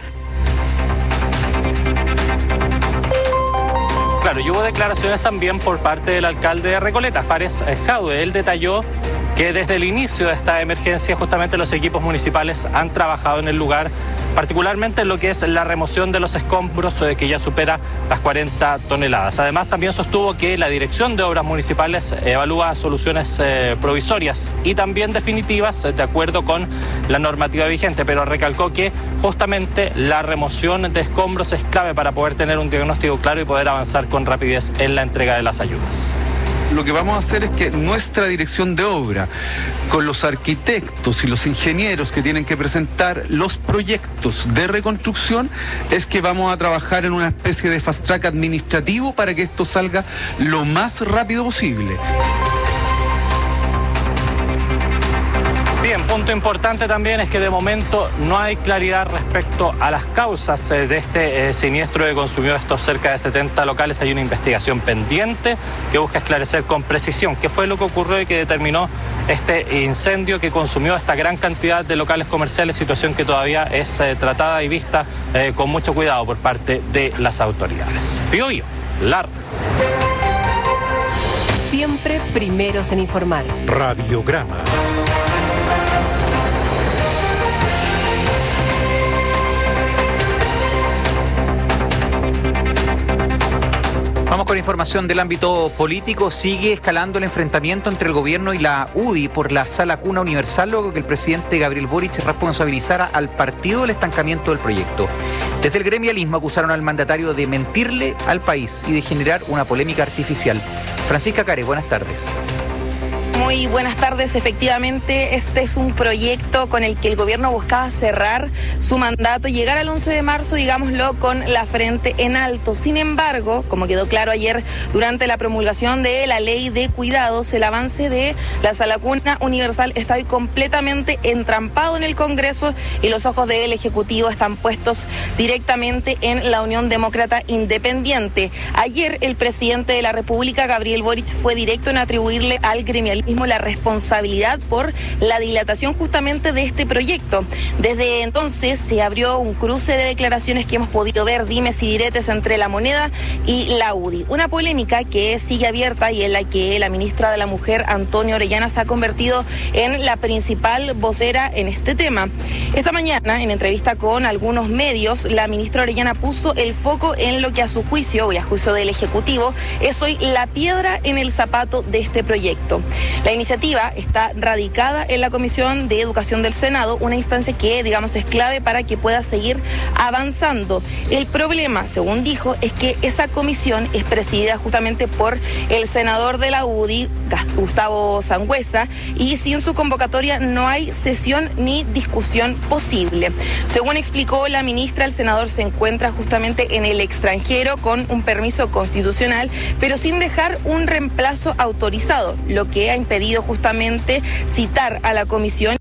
Claro, y hubo declaraciones también por parte del alcalde de Recoleta, Fares Jaude. Él detalló que desde el inicio de esta emergencia justamente los equipos municipales han trabajado en el lugar, particularmente en lo que es la remoción de los escombros, eh, que ya supera las cuarenta toneladas. Además, también sostuvo que la Dirección de Obras Municipales evalúa soluciones eh, provisorias y también definitivas eh, de acuerdo con la normativa vigente, pero recalcó que justamente la remoción de escombros es clave para poder tener un diagnóstico claro y poder avanzar con rapidez en la entrega de las ayudas. Lo que vamos a hacer es que nuestra dirección de obra, con los arquitectos y los ingenieros que tienen que presentar los proyectos de reconstrucción, es que vamos a trabajar en una especie de fast track administrativo para que esto salga lo más rápido posible. Bien, punto importante también es que de momento no hay claridad respecto a las causas eh, de este eh, siniestro que consumió estos cerca de setenta locales. Hay una investigación pendiente que busca esclarecer con precisión qué fue lo que ocurrió y que determinó este incendio que consumió esta gran cantidad de locales comerciales, situación que todavía es eh, tratada y vista eh, con mucho cuidado por parte de las autoridades. Bio Bio, LAR. Siempre primeros en informar. Radiograma. con información del ámbito político. Sigue escalando el enfrentamiento entre el gobierno y la U D I por la sala cuna universal, luego que el presidente Gabriel Boric responsabilizara al partido del estancamiento del proyecto. Desde el gremialismo acusaron al mandatario de mentirle al país y de generar una polémica artificial. Francisca Cares, buenas tardes. Muy buenas tardes. Efectivamente, este es un proyecto con el que el gobierno buscaba cerrar su mandato y llegar al once de marzo, digámoslo, con la frente en alto. Sin embargo, como quedó claro ayer durante la promulgación de la ley de cuidados, el avance de la sala cuna universal está hoy completamente entrampado en el Congreso y los ojos del Ejecutivo están puestos directamente en la Unión Demócrata Independiente. Ayer el presidente de la República, Gabriel Boric, fue directo en atribuirle al gremialismo la responsabilidad por la dilatación justamente de este proyecto. Desde entonces se abrió un cruce de declaraciones que hemos podido ver, dimes y diretes entre la Moneda y la U D I. Una polémica que sigue abierta y en la que la ministra de la Mujer, Antonio Orellana, se ha convertido en la principal vocera en este tema. Esta mañana, en entrevista con algunos medios, la ministra Orellana puso el foco en lo que a su juicio, y a juicio del Ejecutivo, es hoy la piedra en el zapato de este proyecto. La iniciativa está radicada en la Comisión de Educación del Senado, una instancia que, digamos, es clave para que pueda seguir avanzando. El problema, según dijo, es que esa comisión es presidida justamente por el senador de la U D I, Gustavo Sangüesa, y sin su convocatoria no hay sesión ni discusión posible. Según explicó la ministra, el senador se encuentra justamente en el extranjero con un permiso constitucional, pero sin dejar un reemplazo autorizado, lo que ha impedido justamente citar a la comisión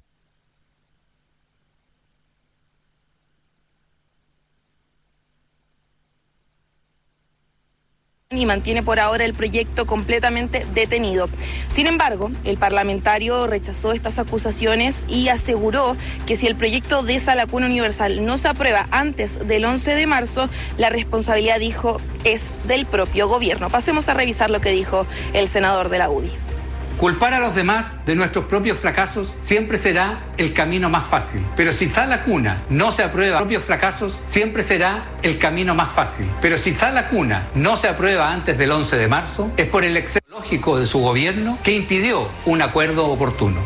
y mantiene por ahora el proyecto completamente detenido. Sin embargo, el parlamentario rechazó estas acusaciones y aseguró que si el proyecto de sala cuna universal no se aprueba antes del once de marzo, la responsabilidad, dijo, es del propio gobierno. Pasemos a revisar lo que dijo el senador de la U D I. Culpar a los demás de nuestros propios fracasos siempre será el camino más fácil. Pero si sala cuna no se aprueba propios fracasos, siempre será el camino más fácil. Pero si sala cuna no se aprueba antes del once de marzo, es por el exceso lógico de su gobierno que impidió un acuerdo oportuno.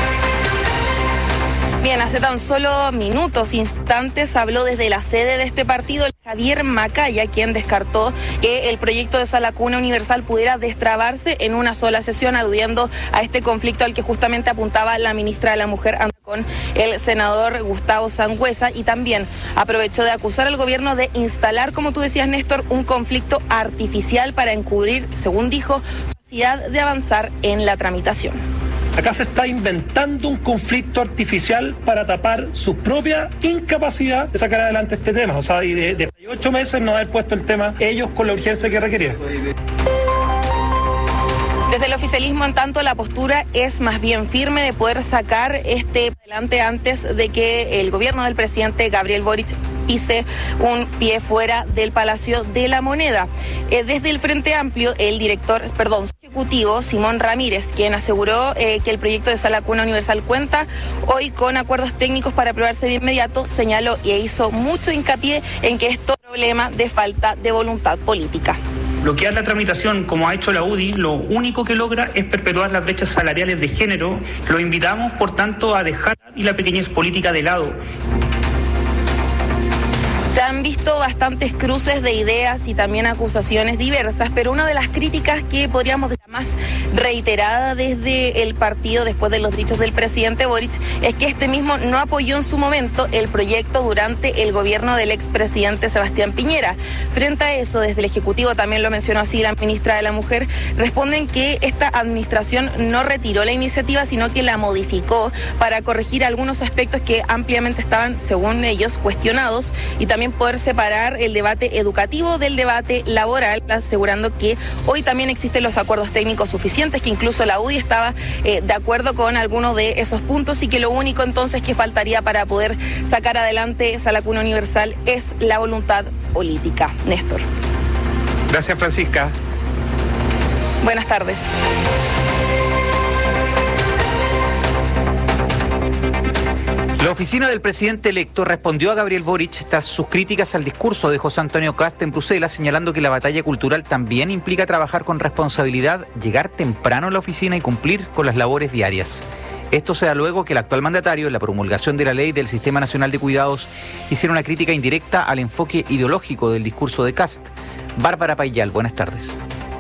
Bien, hace tan solo minutos, instantes, habló desde la sede de este partido Javier Macaya, quien descartó que el proyecto de sala cuna universal pudiera destrabarse en una sola sesión, aludiendo a este conflicto al que justamente apuntaba la ministra de la Mujer con el senador Gustavo Sangüesa, y también aprovechó de acusar al gobierno de instalar, como tú decías, Néstor, un conflicto artificial para encubrir, según dijo, su capacidad de avanzar en la tramitación. Acá se está inventando un conflicto artificial para tapar su propia incapacidad de sacar adelante este tema. O sea, y de, de ocho meses no haber puesto el tema ellos con la urgencia que requería. Desde el oficialismo, en tanto, la postura es más bien firme de poder sacar este adelante antes de que el gobierno del presidente Gabriel Boric pise un pie fuera del Palacio de la Moneda. Eh, desde el Frente Amplio, el director, perdón, ejecutivo Simón Ramírez, quien aseguró eh, que el proyecto de sala cuna universal cuenta hoy con acuerdos técnicos para aprobarse de inmediato, señaló y hizo mucho hincapié en que esto es un problema de falta de voluntad política. Bloquear la tramitación, como ha hecho la U D I, lo único que logra es perpetuar las brechas salariales de género. Lo invitamos, por tanto, a dejar y la pequeñez política de lado. Se han visto bastantes cruces de ideas y también acusaciones diversas, pero una de las críticas que podríamos decir más reiterada desde el partido después de los dichos del presidente Boric es que este mismo no apoyó en su momento el proyecto durante el gobierno del expresidente Sebastián Piñera. Frente a eso, desde el Ejecutivo, también lo mencionó así la ministra de la Mujer, responden que esta administración no retiró la iniciativa, sino que la modificó para corregir algunos aspectos que ampliamente estaban, según ellos, cuestionados, y también poder separar el debate educativo del debate laboral, asegurando que hoy también existen los acuerdos técnicos suficientes, que incluso la U D I estaba eh, de acuerdo con algunos de esos puntos, y que lo único entonces que faltaría para poder sacar adelante esa lacuna universal es la voluntad política. Néstor. Gracias, Francisca. Buenas tardes. La oficina del presidente electo respondió a Gabriel Boric tras sus críticas al discurso de José Antonio Kast en Bruselas, señalando que la batalla cultural también implica trabajar con responsabilidad, llegar temprano a la oficina y cumplir con las labores diarias. Esto se da luego que el actual mandatario, en la promulgación de la ley del Sistema Nacional de Cuidados, hiciera una crítica indirecta al enfoque ideológico del discurso de Kast. Bárbara Payal, buenas tardes.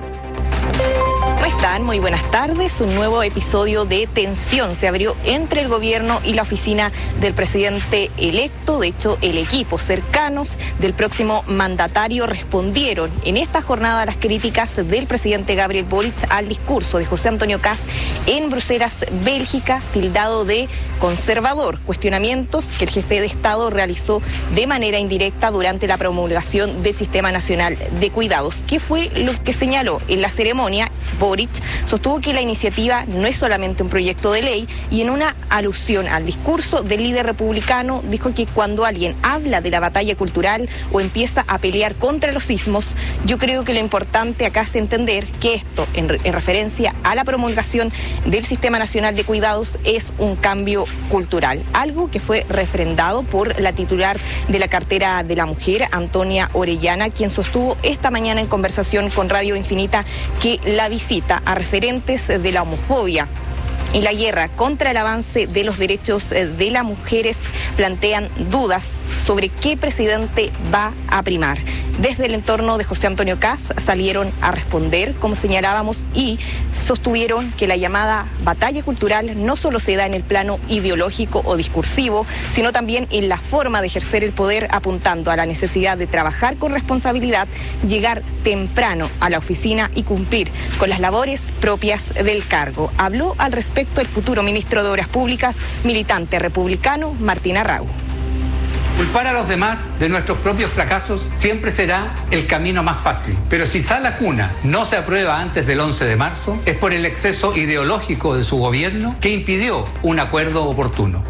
¿Cómo están? Muy buenas tardes. Un nuevo episodio de tensión se abrió entre el gobierno y la oficina del presidente electo. De hecho, el equipo cercanos del próximo mandatario respondieron en esta jornada a las críticas del presidente Gabriel Boric al discurso de José Antonio Kast en Bruselas, Bélgica, tildado de conservador. Cuestionamientos que el jefe de Estado realizó de manera indirecta durante la promulgación del Sistema Nacional de Cuidados. ¿Qué fue lo que señaló en la ceremonia? Boric sostuvo que la iniciativa no es solamente un proyecto de ley y en una alusión al discurso del líder republicano dijo que cuando alguien habla de la batalla cultural o empieza a pelear contra los sismos, yo creo que lo importante acá es entender que esto, en, re- en referencia a la promulgación del Sistema Nacional de Cuidados, es un cambio cultural, algo que fue refrendado por la titular de la cartera de la mujer, Antonia Orellana, quien sostuvo esta mañana en conversación con Radio Infinita que la visita a referentes de la homofobia y la guerra contra el avance de los derechos de las mujeres plantean dudas sobre qué presidente va a primar. Desde el entorno de José Antonio Kast salieron a responder, como señalábamos, y sostuvieron que la llamada batalla cultural no solo se da en el plano ideológico o discursivo, sino también en la forma de ejercer el poder, apuntando a la necesidad de trabajar con responsabilidad, llegar temprano a la oficina y cumplir con las labores propias del cargo. Habló al respecto el futuro ministro de Obras Públicas, militante republicano, Martín Arrau. Culpar a los demás de nuestros propios fracasos siempre será el camino más fácil. Pero si Sala Cuna no se aprueba antes del once de marzo, es por el exceso ideológico de su gobierno que impidió un acuerdo oportuno.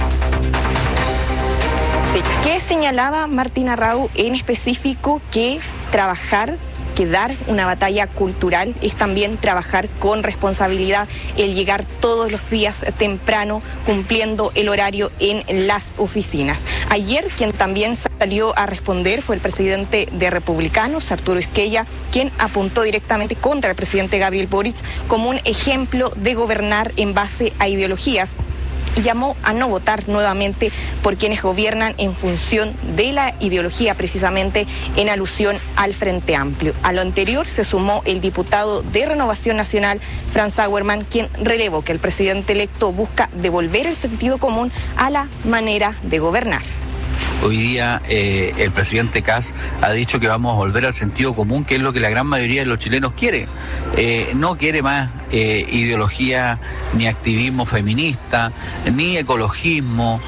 Sí, ¿qué señalaba Martín Arrau en específico? Que trabajar que dar una batalla cultural es también trabajar con responsabilidad, el llegar todos los días temprano cumpliendo el horario en las oficinas. Ayer quien también salió a responder fue el presidente de Republicanos, Arturo Esquella, quien apuntó directamente contra el presidente Gabriel Boric como un ejemplo de gobernar en base a ideologías. Y llamó a no votar nuevamente por quienes gobiernan en función de la ideología, precisamente en alusión al Frente Amplio. A lo anterior se sumó el diputado de Renovación Nacional, Franz Sauermann, quien relevó que el presidente electo busca devolver el sentido común a la manera de gobernar. Hoy día eh, el presidente Kast ha dicho que vamos a volver al sentido común, que es lo que la gran mayoría de los chilenos quiere. Eh, no quiere más eh, ideología, ni activismo feminista, ni ecologismo.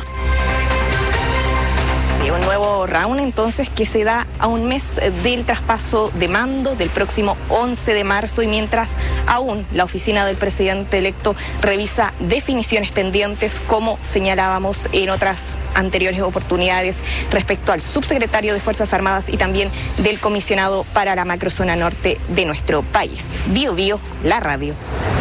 Un nuevo round entonces que se da a un mes del traspaso de mando del próximo once de marzo, y mientras aún la oficina del presidente electo revisa definiciones pendientes, como señalábamos en otras anteriores oportunidades respecto al subsecretario de Fuerzas Armadas y también del comisionado para la macrozona norte de nuestro país. Bio Bio, la radio.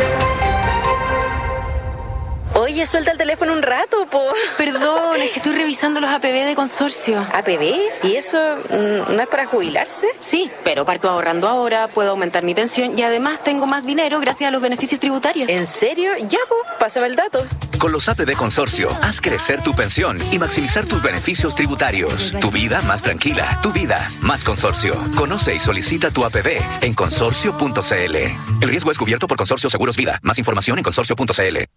Oye, suelta el teléfono un rato, po. Perdón, es que estoy revisando los A P B de consorcio. ¿A P B? ¿Y eso mm, no es para jubilarse? Sí, pero parto ahorrando ahora, puedo aumentar mi pensión y además tengo más dinero gracias a los beneficios tributarios. ¿En serio? Ya, po, pásame el dato. Con los A P B Consorcio, haz crecer tu pensión y maximizar tus beneficios tributarios. Tu vida más tranquila, tu vida más consorcio. Conoce y solicita tu A P B en consorcio punto c l. El riesgo es cubierto por Consorcio Seguros Vida. Más información en consorcio punto c l.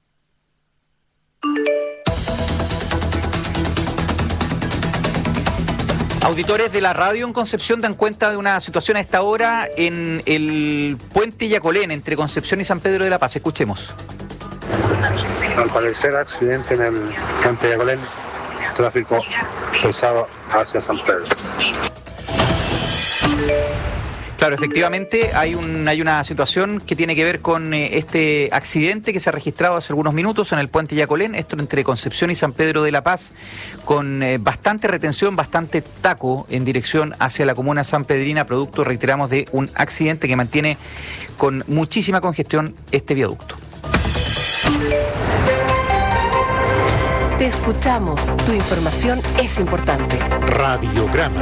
Auditores de la radio en Concepción dan cuenta de una situación a esta hora en el puente Yacolén, entre Concepción y San Pedro de la Paz. Escuchemos. Al parecer, accidente en el puente Yacolén, tráfico pesado hacia San Pedro. Claro, efectivamente hay, un, hay una situación que tiene que ver con eh, este accidente que se ha registrado hace algunos minutos en el puente Yacolén, esto entre Concepción y San Pedro de la Paz, con eh, bastante retención, bastante taco en dirección hacia la comuna sanpedrina, producto, reiteramos, de un accidente que mantiene con muchísima congestión este viaducto. Te escuchamos. Tu información es importante. Radiograma.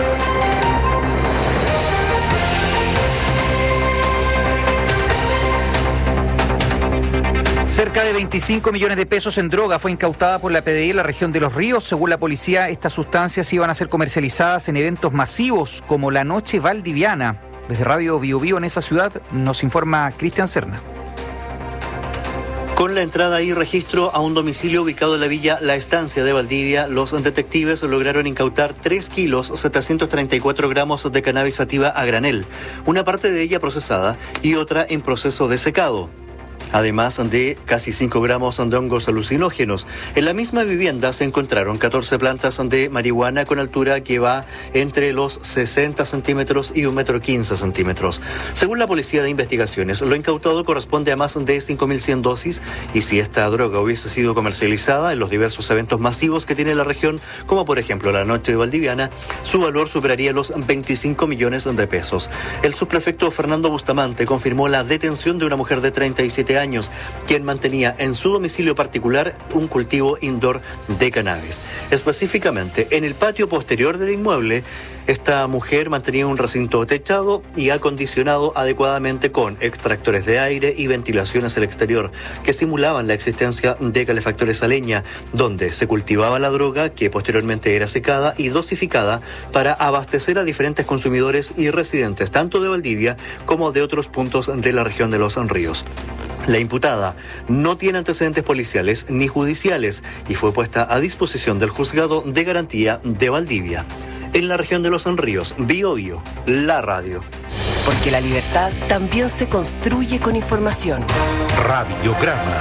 Cerca de veinticinco millones de pesos en droga fue incautada por la P D I en la región de Los Ríos. Según la policía, estas sustancias iban a ser comercializadas en eventos masivos como la Noche Valdiviana. Desde Radio Bio Bio en esa ciudad nos informa Cristian Serna. Con la entrada y registro a un domicilio ubicado en la villa La Estancia de Valdivia, los detectives lograron incautar tres kilos setecientos treinta y cuatro gramos de cannabis sativa a granel, una parte de ella procesada y otra en proceso de secado. Además de casi cinco gramos de hongos alucinógenos. En la misma vivienda se encontraron catorce plantas de marihuana con altura que va entre los sesenta centímetros y un metro quince centímetros. Según la Policía de Investigaciones, lo incautado corresponde a más de cinco mil cien dosis y si esta droga hubiese sido comercializada en los diversos eventos masivos que tiene la región, como por ejemplo la Noche Valdiviana, su valor superaría los veinticinco millones de pesos. El subprefecto Fernando Bustamante confirmó la detención de una mujer de treinta y siete años años, quien mantenía en su domicilio particular un cultivo indoor de cannabis. Específicamente, en el patio posterior del inmueble, esta mujer mantenía un recinto techado y acondicionado adecuadamente con extractores de aire y ventilaciones al exterior, que simulaban la existencia de calefactores a leña, donde se cultivaba la droga que posteriormente era secada y dosificada para abastecer a diferentes consumidores y residentes, tanto de Valdivia como de otros puntos de la región de Los Ríos. La imputada no tiene antecedentes policiales ni judiciales y fue puesta a disposición del Juzgado de Garantía de Valdivia. En la región de Los Ríos, Bio Bio, la radio. Porque la libertad también se construye con información. Radiograma.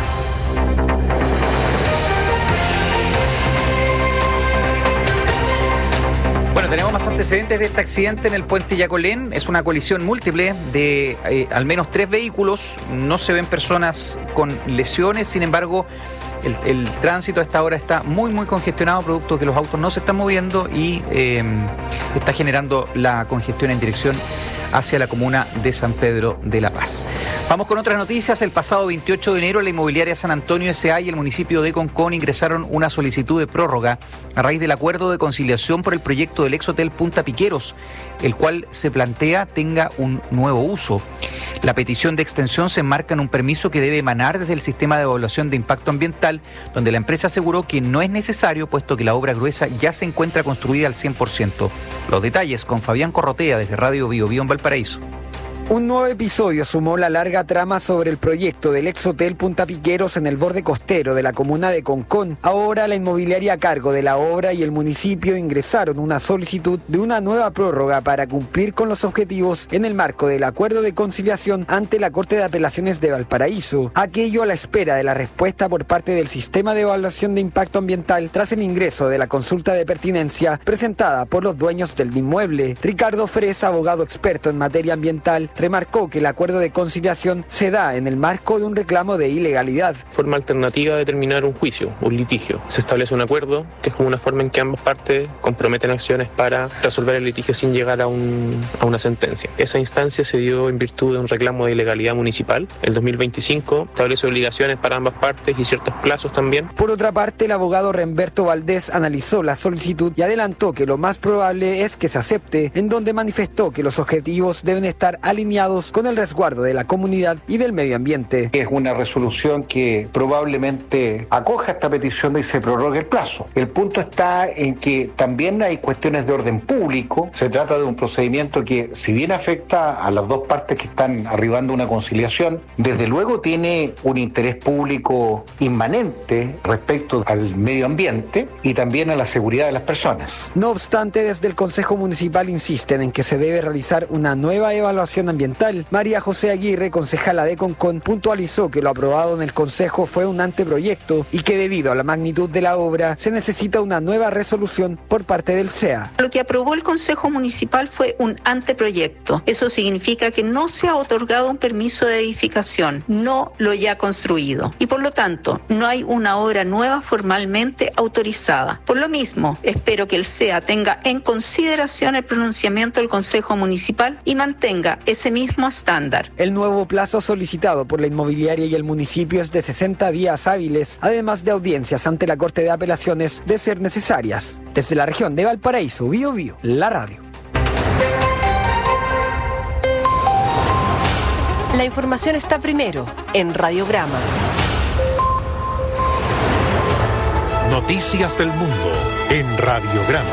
Bueno, tenemos más antecedentes de este accidente en el puente Yacolén. Es una colisión múltiple de eh, al menos tres vehículos. No se ven personas con lesiones, sin embargo, el, el tránsito a esta hora está muy, muy congestionado, producto de que los autos no se están moviendo y eh, está generando la congestión en dirección hacia la comuna de San Pedro de la Paz. Vamos con otras noticias. El pasado veintiocho de enero, la inmobiliaria San Antonio S A y el municipio de Concón ingresaron una solicitud de prórroga a raíz del acuerdo de conciliación por el proyecto del ex hotel Punta Piqueros, el cual se plantea tenga un nuevo uso. La petición de extensión se enmarca en un permiso que debe emanar desde el sistema de evaluación de impacto ambiental, donde la empresa aseguró que no es necesario, puesto que la obra gruesa ya se encuentra construida al cien por ciento. Los detalles con Fabián Corrotea desde Radio Bio Bio en Valparaíso. Un nuevo episodio sumó la larga trama sobre el proyecto del ex hotel Punta Piqueros en el borde costero de la comuna de Concón. Ahora la inmobiliaria a cargo de la obra y el municipio ingresaron una solicitud de una nueva prórroga para cumplir con los objetivos en el marco del acuerdo de conciliación ante la Corte de Apelaciones de Valparaíso. Aquello a la espera de la respuesta por parte del sistema de evaluación de impacto ambiental tras el ingreso de la consulta de pertinencia presentada por los dueños del inmueble. Ricardo Fresa, abogado experto en materia ambiental, remarcó que el acuerdo de conciliación se da en el marco de un reclamo de ilegalidad. Forma alternativa de terminar un juicio, un litigio. Se establece un acuerdo, que es como una forma en que ambas partes comprometen acciones para resolver el litigio sin llegar a, un, a una sentencia. Esa instancia se dio en virtud de un reclamo de ilegalidad municipal. El dos mil veinticinco establece obligaciones para ambas partes y ciertos plazos también. Por otra parte, el abogado Remberto Valdés analizó la solicitud y adelantó que lo más probable es que se acepte, en donde manifestó que los objetivos deben estar alineados con el resguardo de la comunidad y del medio ambiente. Es una resolución que probablemente acoja esta petición y se prorrogue el plazo. El punto está en que también hay cuestiones de orden público. Se trata de un procedimiento que, si bien afecta a las dos partes que están arribando a una conciliación, desde luego tiene un interés público inmanente respecto al medio ambiente y también a la seguridad de las personas. No obstante, desde el Consejo Municipal insisten en que se debe realizar una nueva evaluación ambiental. María José Aguirre, concejala de Concón, puntualizó que lo aprobado en el Consejo fue un anteproyecto y que debido a la magnitud de la obra se necesita una nueva resolución por parte del C E A. Lo que aprobó el Consejo Municipal fue un anteproyecto. Eso significa que no se ha otorgado un permiso de edificación, no lo ya construido. Y por lo tanto, no hay una obra nueva formalmente autorizada. Por lo mismo, espero que el C E A tenga en consideración el pronunciamiento del Consejo Municipal y mantenga ese ese mismo estándar. El nuevo plazo solicitado por la inmobiliaria y el municipio es de sesenta días hábiles, además de audiencias ante la Corte de Apelaciones de ser necesarias. Desde la región de Valparaíso, Bío Bío, la radio. La información está primero en Radiograma. Noticias del mundo en Radiograma.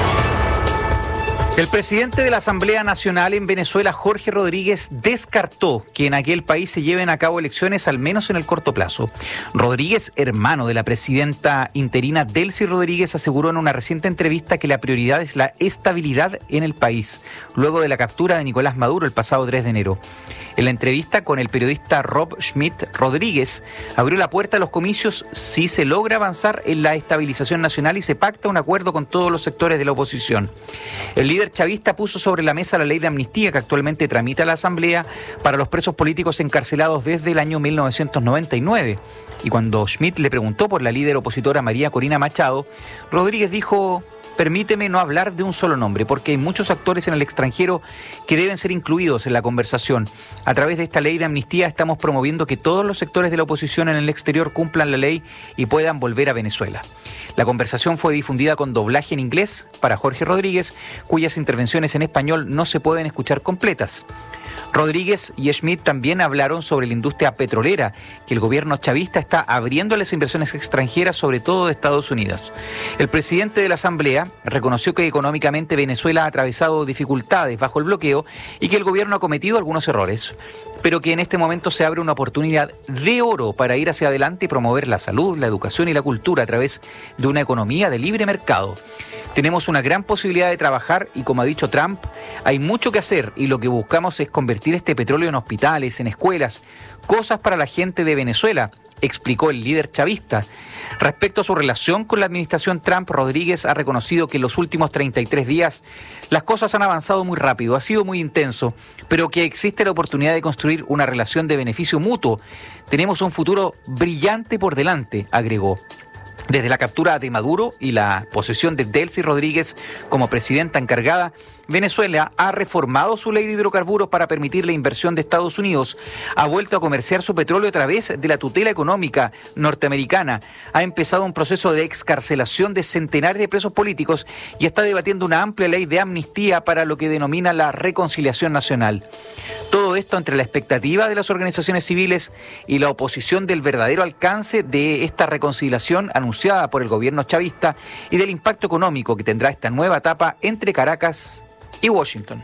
El presidente de la Asamblea Nacional en Venezuela, Jorge Rodríguez, descartó que en aquel país se lleven a cabo elecciones, al menos en el corto plazo. Rodríguez, hermano de la presidenta interina Delcy Rodríguez, aseguró en una reciente entrevista que la prioridad es la estabilidad en el país, luego de la captura de Nicolás Maduro el pasado tres de enero. En la entrevista con el periodista Rob Schmidt, Rodríguez abrió la puerta a los comicios si se logra avanzar en la estabilización nacional y se pacta un acuerdo con todos los sectores de la oposición. El líder chavista puso sobre la mesa la ley de amnistía que actualmente tramita la Asamblea para los presos políticos encarcelados desde el año mil novecientos noventa y nueve. Y cuando Schmidt le preguntó por la líder opositora María Corina Machado, Rodríguez dijo: permíteme no hablar de un solo nombre, porque hay muchos actores en el extranjero que deben ser incluidos en la conversación. A través de esta ley de amnistía estamos promoviendo que todos los sectores de la oposición en el exterior cumplan la ley y puedan volver a Venezuela. La conversación fue difundida con doblaje en inglés para Jorge Rodríguez, cuyas intervenciones en español no se pueden escuchar completas. Rodríguez y Schmidt también hablaron sobre la industria petrolera, que el gobierno chavista está abriendo a las inversiones extranjeras, sobre todo de Estados Unidos. El presidente de la Asamblea reconoció que económicamente Venezuela ha atravesado dificultades bajo el bloqueo y que el gobierno ha cometido algunos errores, pero que en este momento se abre una oportunidad de oro para ir hacia adelante y promover la salud, la educación y la cultura a través de una economía de libre mercado. Tenemos una gran posibilidad de trabajar y, como ha dicho Trump, hay mucho que hacer y lo que buscamos es convertir este petróleo en hospitales, en escuelas, cosas para la gente de Venezuela, explicó el líder chavista. Respecto a su relación con la administración Trump, Rodríguez ha reconocido que en los últimos treinta y tres días las cosas han avanzado muy rápido, ha sido muy intenso, pero que existe la oportunidad de construir una relación de beneficio mutuo. Tenemos un futuro brillante por delante, agregó. Desde la captura de Maduro y la posesión de Delcy Rodríguez como presidenta encargada, Venezuela ha reformado su ley de hidrocarburos para permitir la inversión de Estados Unidos, ha vuelto a comerciar su petróleo a través de la tutela económica norteamericana, ha empezado un proceso de excarcelación de centenares de presos políticos y está debatiendo una amplia ley de amnistía para lo que denomina la reconciliación nacional. Todo esto entre la expectativa de las organizaciones civiles y la oposición del verdadero alcance de esta reconciliación anunciada por el gobierno chavista y del impacto económico que tendrá esta nueva etapa entre Caracas y Washington.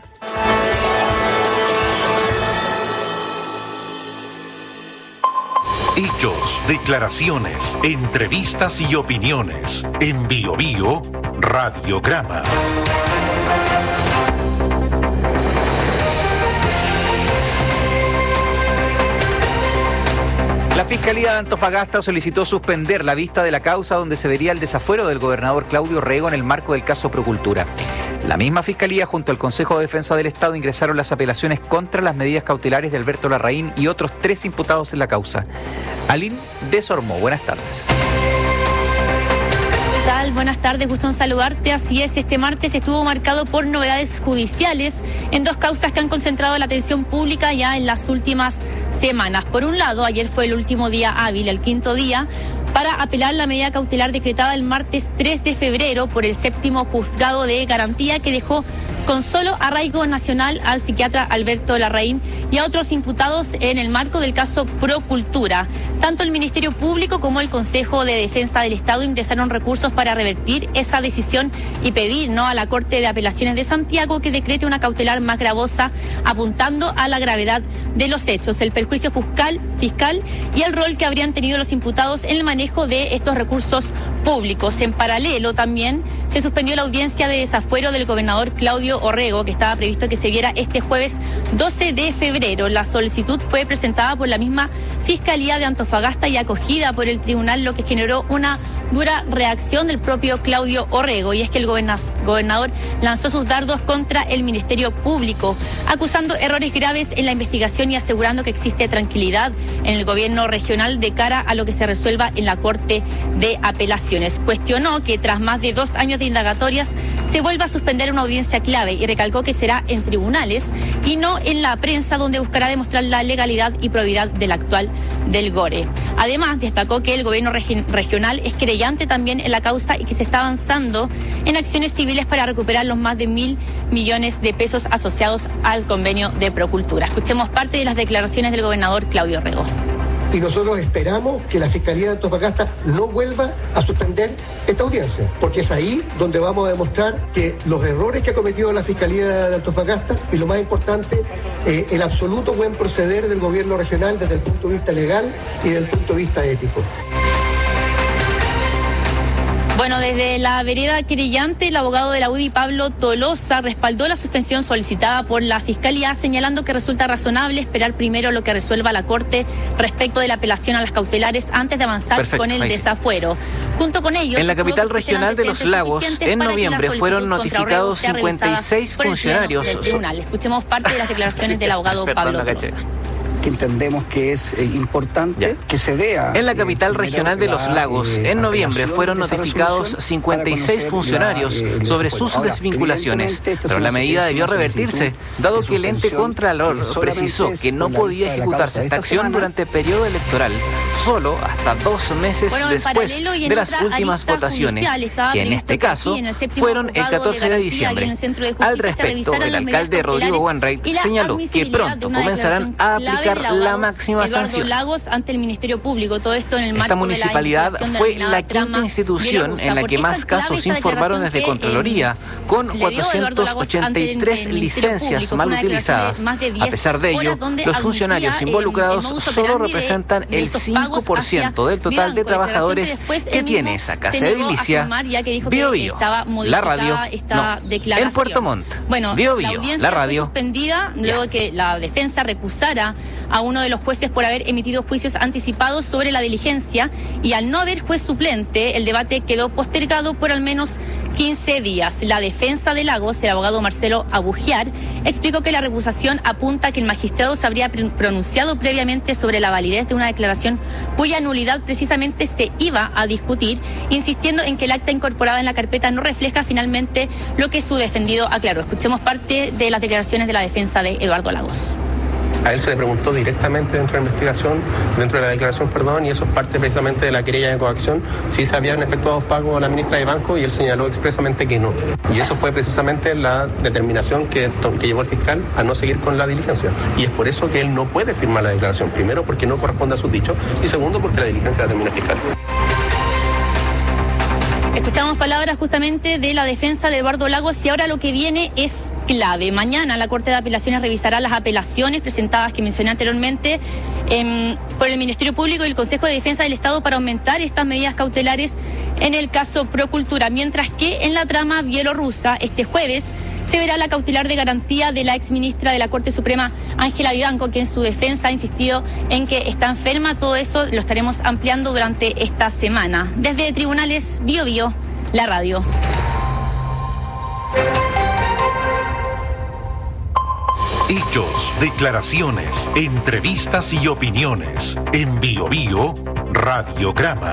Hechos, declaraciones, entrevistas y opiniones. En Bío Bío, Radiograma. La Fiscalía de Antofagasta solicitó suspender la vista de la causa donde se vería el desafuero del gobernador Claudio Orrego en el marco del caso Procultura. La misma Fiscalía, junto al Consejo de Defensa del Estado, ingresaron las apelaciones contra las medidas cautelares de Alberto Larraín y otros tres imputados en la causa. Aline Desormó, buenas tardes. ¿Qué tal? Buenas tardes, gusto en saludarte. Así es, este martes estuvo marcado por novedades judiciales en dos causas que han concentrado la atención pública ya en las últimas semanas. Por un lado, ayer fue el último día hábil, el quinto día, para apelar la medida cautelar decretada el martes tres de febrero por el séptimo juzgado de garantía, que dejó con solo arraigo nacional al psiquiatra Alberto Larraín y a otros imputados en el marco del caso Procultura. Tanto el Ministerio Público como el Consejo de Defensa del Estado ingresaron recursos para revertir esa decisión y pedir ¿no? a la Corte de Apelaciones de Santiago que decrete una cautelar más gravosa, apuntando a la gravedad de los hechos, el perjuicio fiscal, fiscal y el rol que habrían tenido los imputados en el manejo de estos recursos públicos. En paralelo también se suspendió la audiencia de desafuero del gobernador Claudio Orrego, que estaba previsto que se viera este jueves doce de febrero. La solicitud fue presentada por la misma Fiscalía de Antofagasta y acogida por el tribunal, lo que generó una dura reacción del propio Claudio Orrego, y es que el gobernador lanzó sus dardos contra el Ministerio Público, acusando errores graves en la investigación y asegurando que existe tranquilidad en el gobierno regional de cara a lo que se resuelva en la Corte de Apelaciones. Cuestionó que tras más de dos años de indagatorias se vuelva a suspender una audiencia clave y recalcó que será en tribunales y no en la prensa, donde buscará demostrar la legalidad y probidad del actual del Gore. Además, destacó que el gobierno regi- regional es querellante también en la causa y que se está avanzando en acciones civiles para recuperar los más de mil millones de pesos asociados al convenio de Procultura. Escuchemos parte de las declaraciones del gobernador Claudio Rego. Y nosotros esperamos que la Fiscalía de Antofagasta no vuelva a suspender esta audiencia, porque es ahí donde vamos a demostrar que los errores que ha cometido la Fiscalía de Antofagasta y, lo más importante, eh, el absoluto buen proceder del gobierno regional desde el punto de vista legal y desde el punto de vista ético. Bueno, desde la vereda querellante, el abogado de la U D I, Pablo Tolosa, respaldó la suspensión solicitada por la Fiscalía, señalando que resulta razonable esperar primero lo que resuelva la Corte respecto de la apelación a las cautelares antes de avanzar Perfecto, con el desafuero. Junto con ellos, en la capital regional de Los Lagos, en noviembre, fueron notificados cincuenta y seis funcionarios. Escuchemos parte de las declaraciones del abogado Pablo Tolosa. Que entendemos que es eh, importante ya. que se vea. En la capital eh, regional de Los Lagos, eh, en noviembre, fueron notificados cincuenta y seis funcionarios la, eh, sobre sus Ahora, desvinculaciones, pero la medida debió revertirse, dado que el ente Contralor precisó que no podía ejecutarse esta acción semana, durante el periodo electoral, solo hasta dos meses bueno, después de las últimas votaciones, que en este caso en fueron el catorce de diciembre. De Al respecto, el alcalde Rodrigo Wainwright señaló que pronto comenzarán a aplicar la máxima Eduardo sanción. Lagos ante el Ministerio Público. Todo esto en el marco Esta municipalidad de la fue la quinta institución en la que más casos informaron desde Contraloría, con cuatrocientas ochenta y tres licencias mal utilizadas. A pesar de ello, los funcionarios involucrados solo representan el cinco por ciento del total de trabajadores que tiene esa casa edilicia. Bio Bio, la radio, no, en Puerto Montt. Bueno, Bio Bio, la audiencia la radio. fue suspendida luego de que la defensa recusara a uno de los jueces por haber emitido juicios anticipados sobre la diligencia, y al no haber juez suplente, el debate quedó postergado por al menos quince días. La defensa de Lagos, el abogado Marcelo Abugiar, explicó que la recusación apunta a que el magistrado se habría pronunciado previamente sobre la validez de una declaración cuya nulidad precisamente se iba a discutir, insistiendo en que el acta incorporada en la carpeta no refleja finalmente lo que su defendido aclaró. Escuchemos parte de las declaraciones de la defensa de Eduardo Lagos. A él se le preguntó directamente dentro de la investigación, dentro de la declaración, perdón, y eso es parte precisamente de la querella de coacción, si se habían efectuado pagos a la ministra de Banco, y él señaló expresamente que no. Y eso fue precisamente la determinación que, que llevó el fiscal a no seguir con la diligencia. Y es por eso que él no puede firmar la declaración. Primero, porque no corresponde a sus dichos, y segundo, porque la diligencia la termina el fiscal. Escuchamos palabras justamente de la defensa de Eduardo Lagos, y ahora lo que viene es clave. Mañana la Corte de Apelaciones revisará las apelaciones presentadas que mencioné anteriormente eh, por el Ministerio Público y el Consejo de Defensa del Estado para aumentar estas medidas cautelares en el caso Procultura, mientras que en la trama bielorrusa este jueves se verá la cautelar de garantía de la exministra de la Corte Suprema, Ángela Vivanco, que en su defensa ha insistido en que está enferma. Todo eso lo estaremos ampliando durante esta semana. Desde Tribunales, Bio Bio, la radio. Hechos, declaraciones, entrevistas y opiniones. En Bio Bio, Radiograma.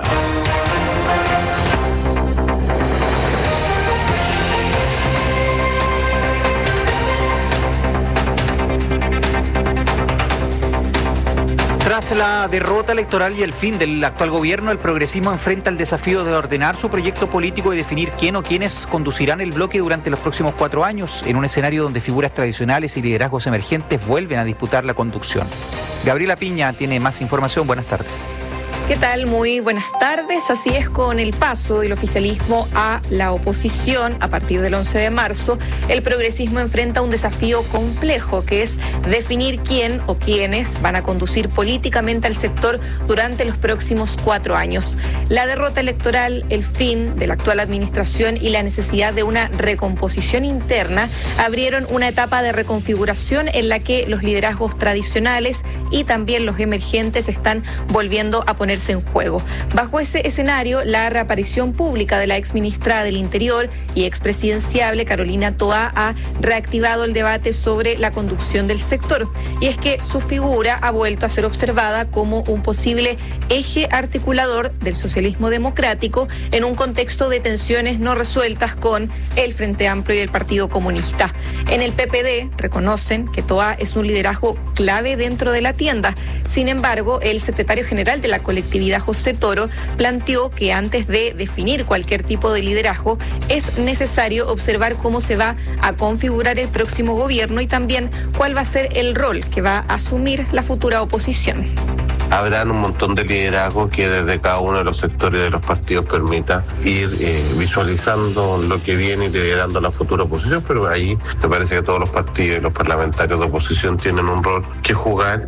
Tras la derrota electoral y el fin del actual gobierno, el progresismo enfrenta el desafío de ordenar su proyecto político y definir quién o quiénes conducirán el bloque durante los próximos cuatro años, en un escenario donde figuras tradicionales y liderazgos emergentes vuelven a disputar la conducción. Gabriela Piña tiene más información. Buenas tardes. ¿Qué tal? Muy buenas tardes. Así es, con el paso del oficialismo a la oposición a partir del once de marzo, el progresismo enfrenta un desafío complejo, que es definir quién o quiénes van a conducir políticamente al sector durante los próximos cuatro años. La derrota electoral, el fin de la actual administración y la necesidad de una recomposición interna abrieron una etapa de reconfiguración en la que los liderazgos tradicionales y también los emergentes están volviendo a poner ponerse en juego. Bajo ese escenario, la reaparición pública de la exministra del Interior y expresidenciable Carolina Toá ha reactivado el debate sobre la conducción del sector. Y es que su figura ha vuelto a ser observada como un posible eje articulador del socialismo democrático en un contexto de tensiones no resueltas con el Frente Amplio y el Partido Comunista. En el P P D reconocen que Toá es un liderazgo clave dentro de la tienda. Sin embargo, el secretario general de la colectividad, José Toro, planteó que antes de definir cualquier tipo de liderazgo es necesario observar cómo se va a configurar el próximo gobierno y también cuál va a ser el rol que va a asumir la futura oposición. Habrán un montón de liderazgos que desde cada uno de los sectores de los partidos permita ir eh, visualizando lo que viene y liderando la futura oposición, pero ahí me parece que todos los partidos y los parlamentarios de oposición tienen un rol que jugar.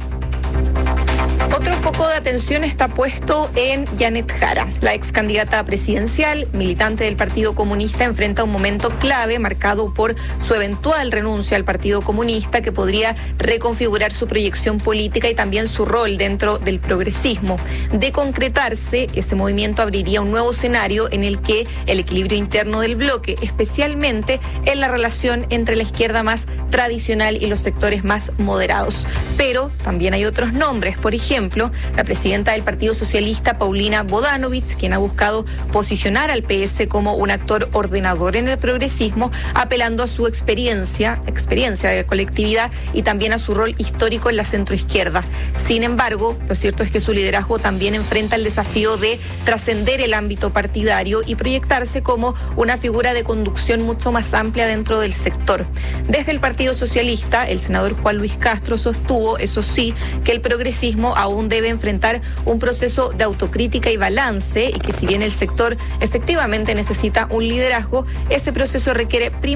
Otro foco de atención está puesto en Janet Jara. La ex candidata presidencial, militante del Partido Comunista, enfrenta un momento clave marcado por su eventual renuncia al Partido Comunista, que podría reconfigurar su proyección política y también su rol dentro del progresismo. De concretarse, ese movimiento abriría un nuevo escenario en el que el equilibrio interno del bloque, especialmente en la relación entre la izquierda más tradicional y los sectores más moderados. Pero también hay otros nombres, por ejemplo, la presidenta del Partido Socialista, Paulina Bodanovich, quien ha buscado posicionar al P S como un actor ordenador en el progresismo, apelando a su experiencia, experiencia de colectividad y también a su rol histórico en la centroizquierda. Sin embargo, lo cierto es que su liderazgo también enfrenta el desafío de trascender el ámbito partidario y proyectarse como una figura de conducción mucho más amplia dentro del sector. Desde el Partido Socialista, el senador Juan Luis Castro sostuvo, eso sí, que el progresismo aún debe enfrentar un proceso de autocrítica y balance, y que si bien el sector efectivamente necesita un liderazgo, ese proceso requiere primero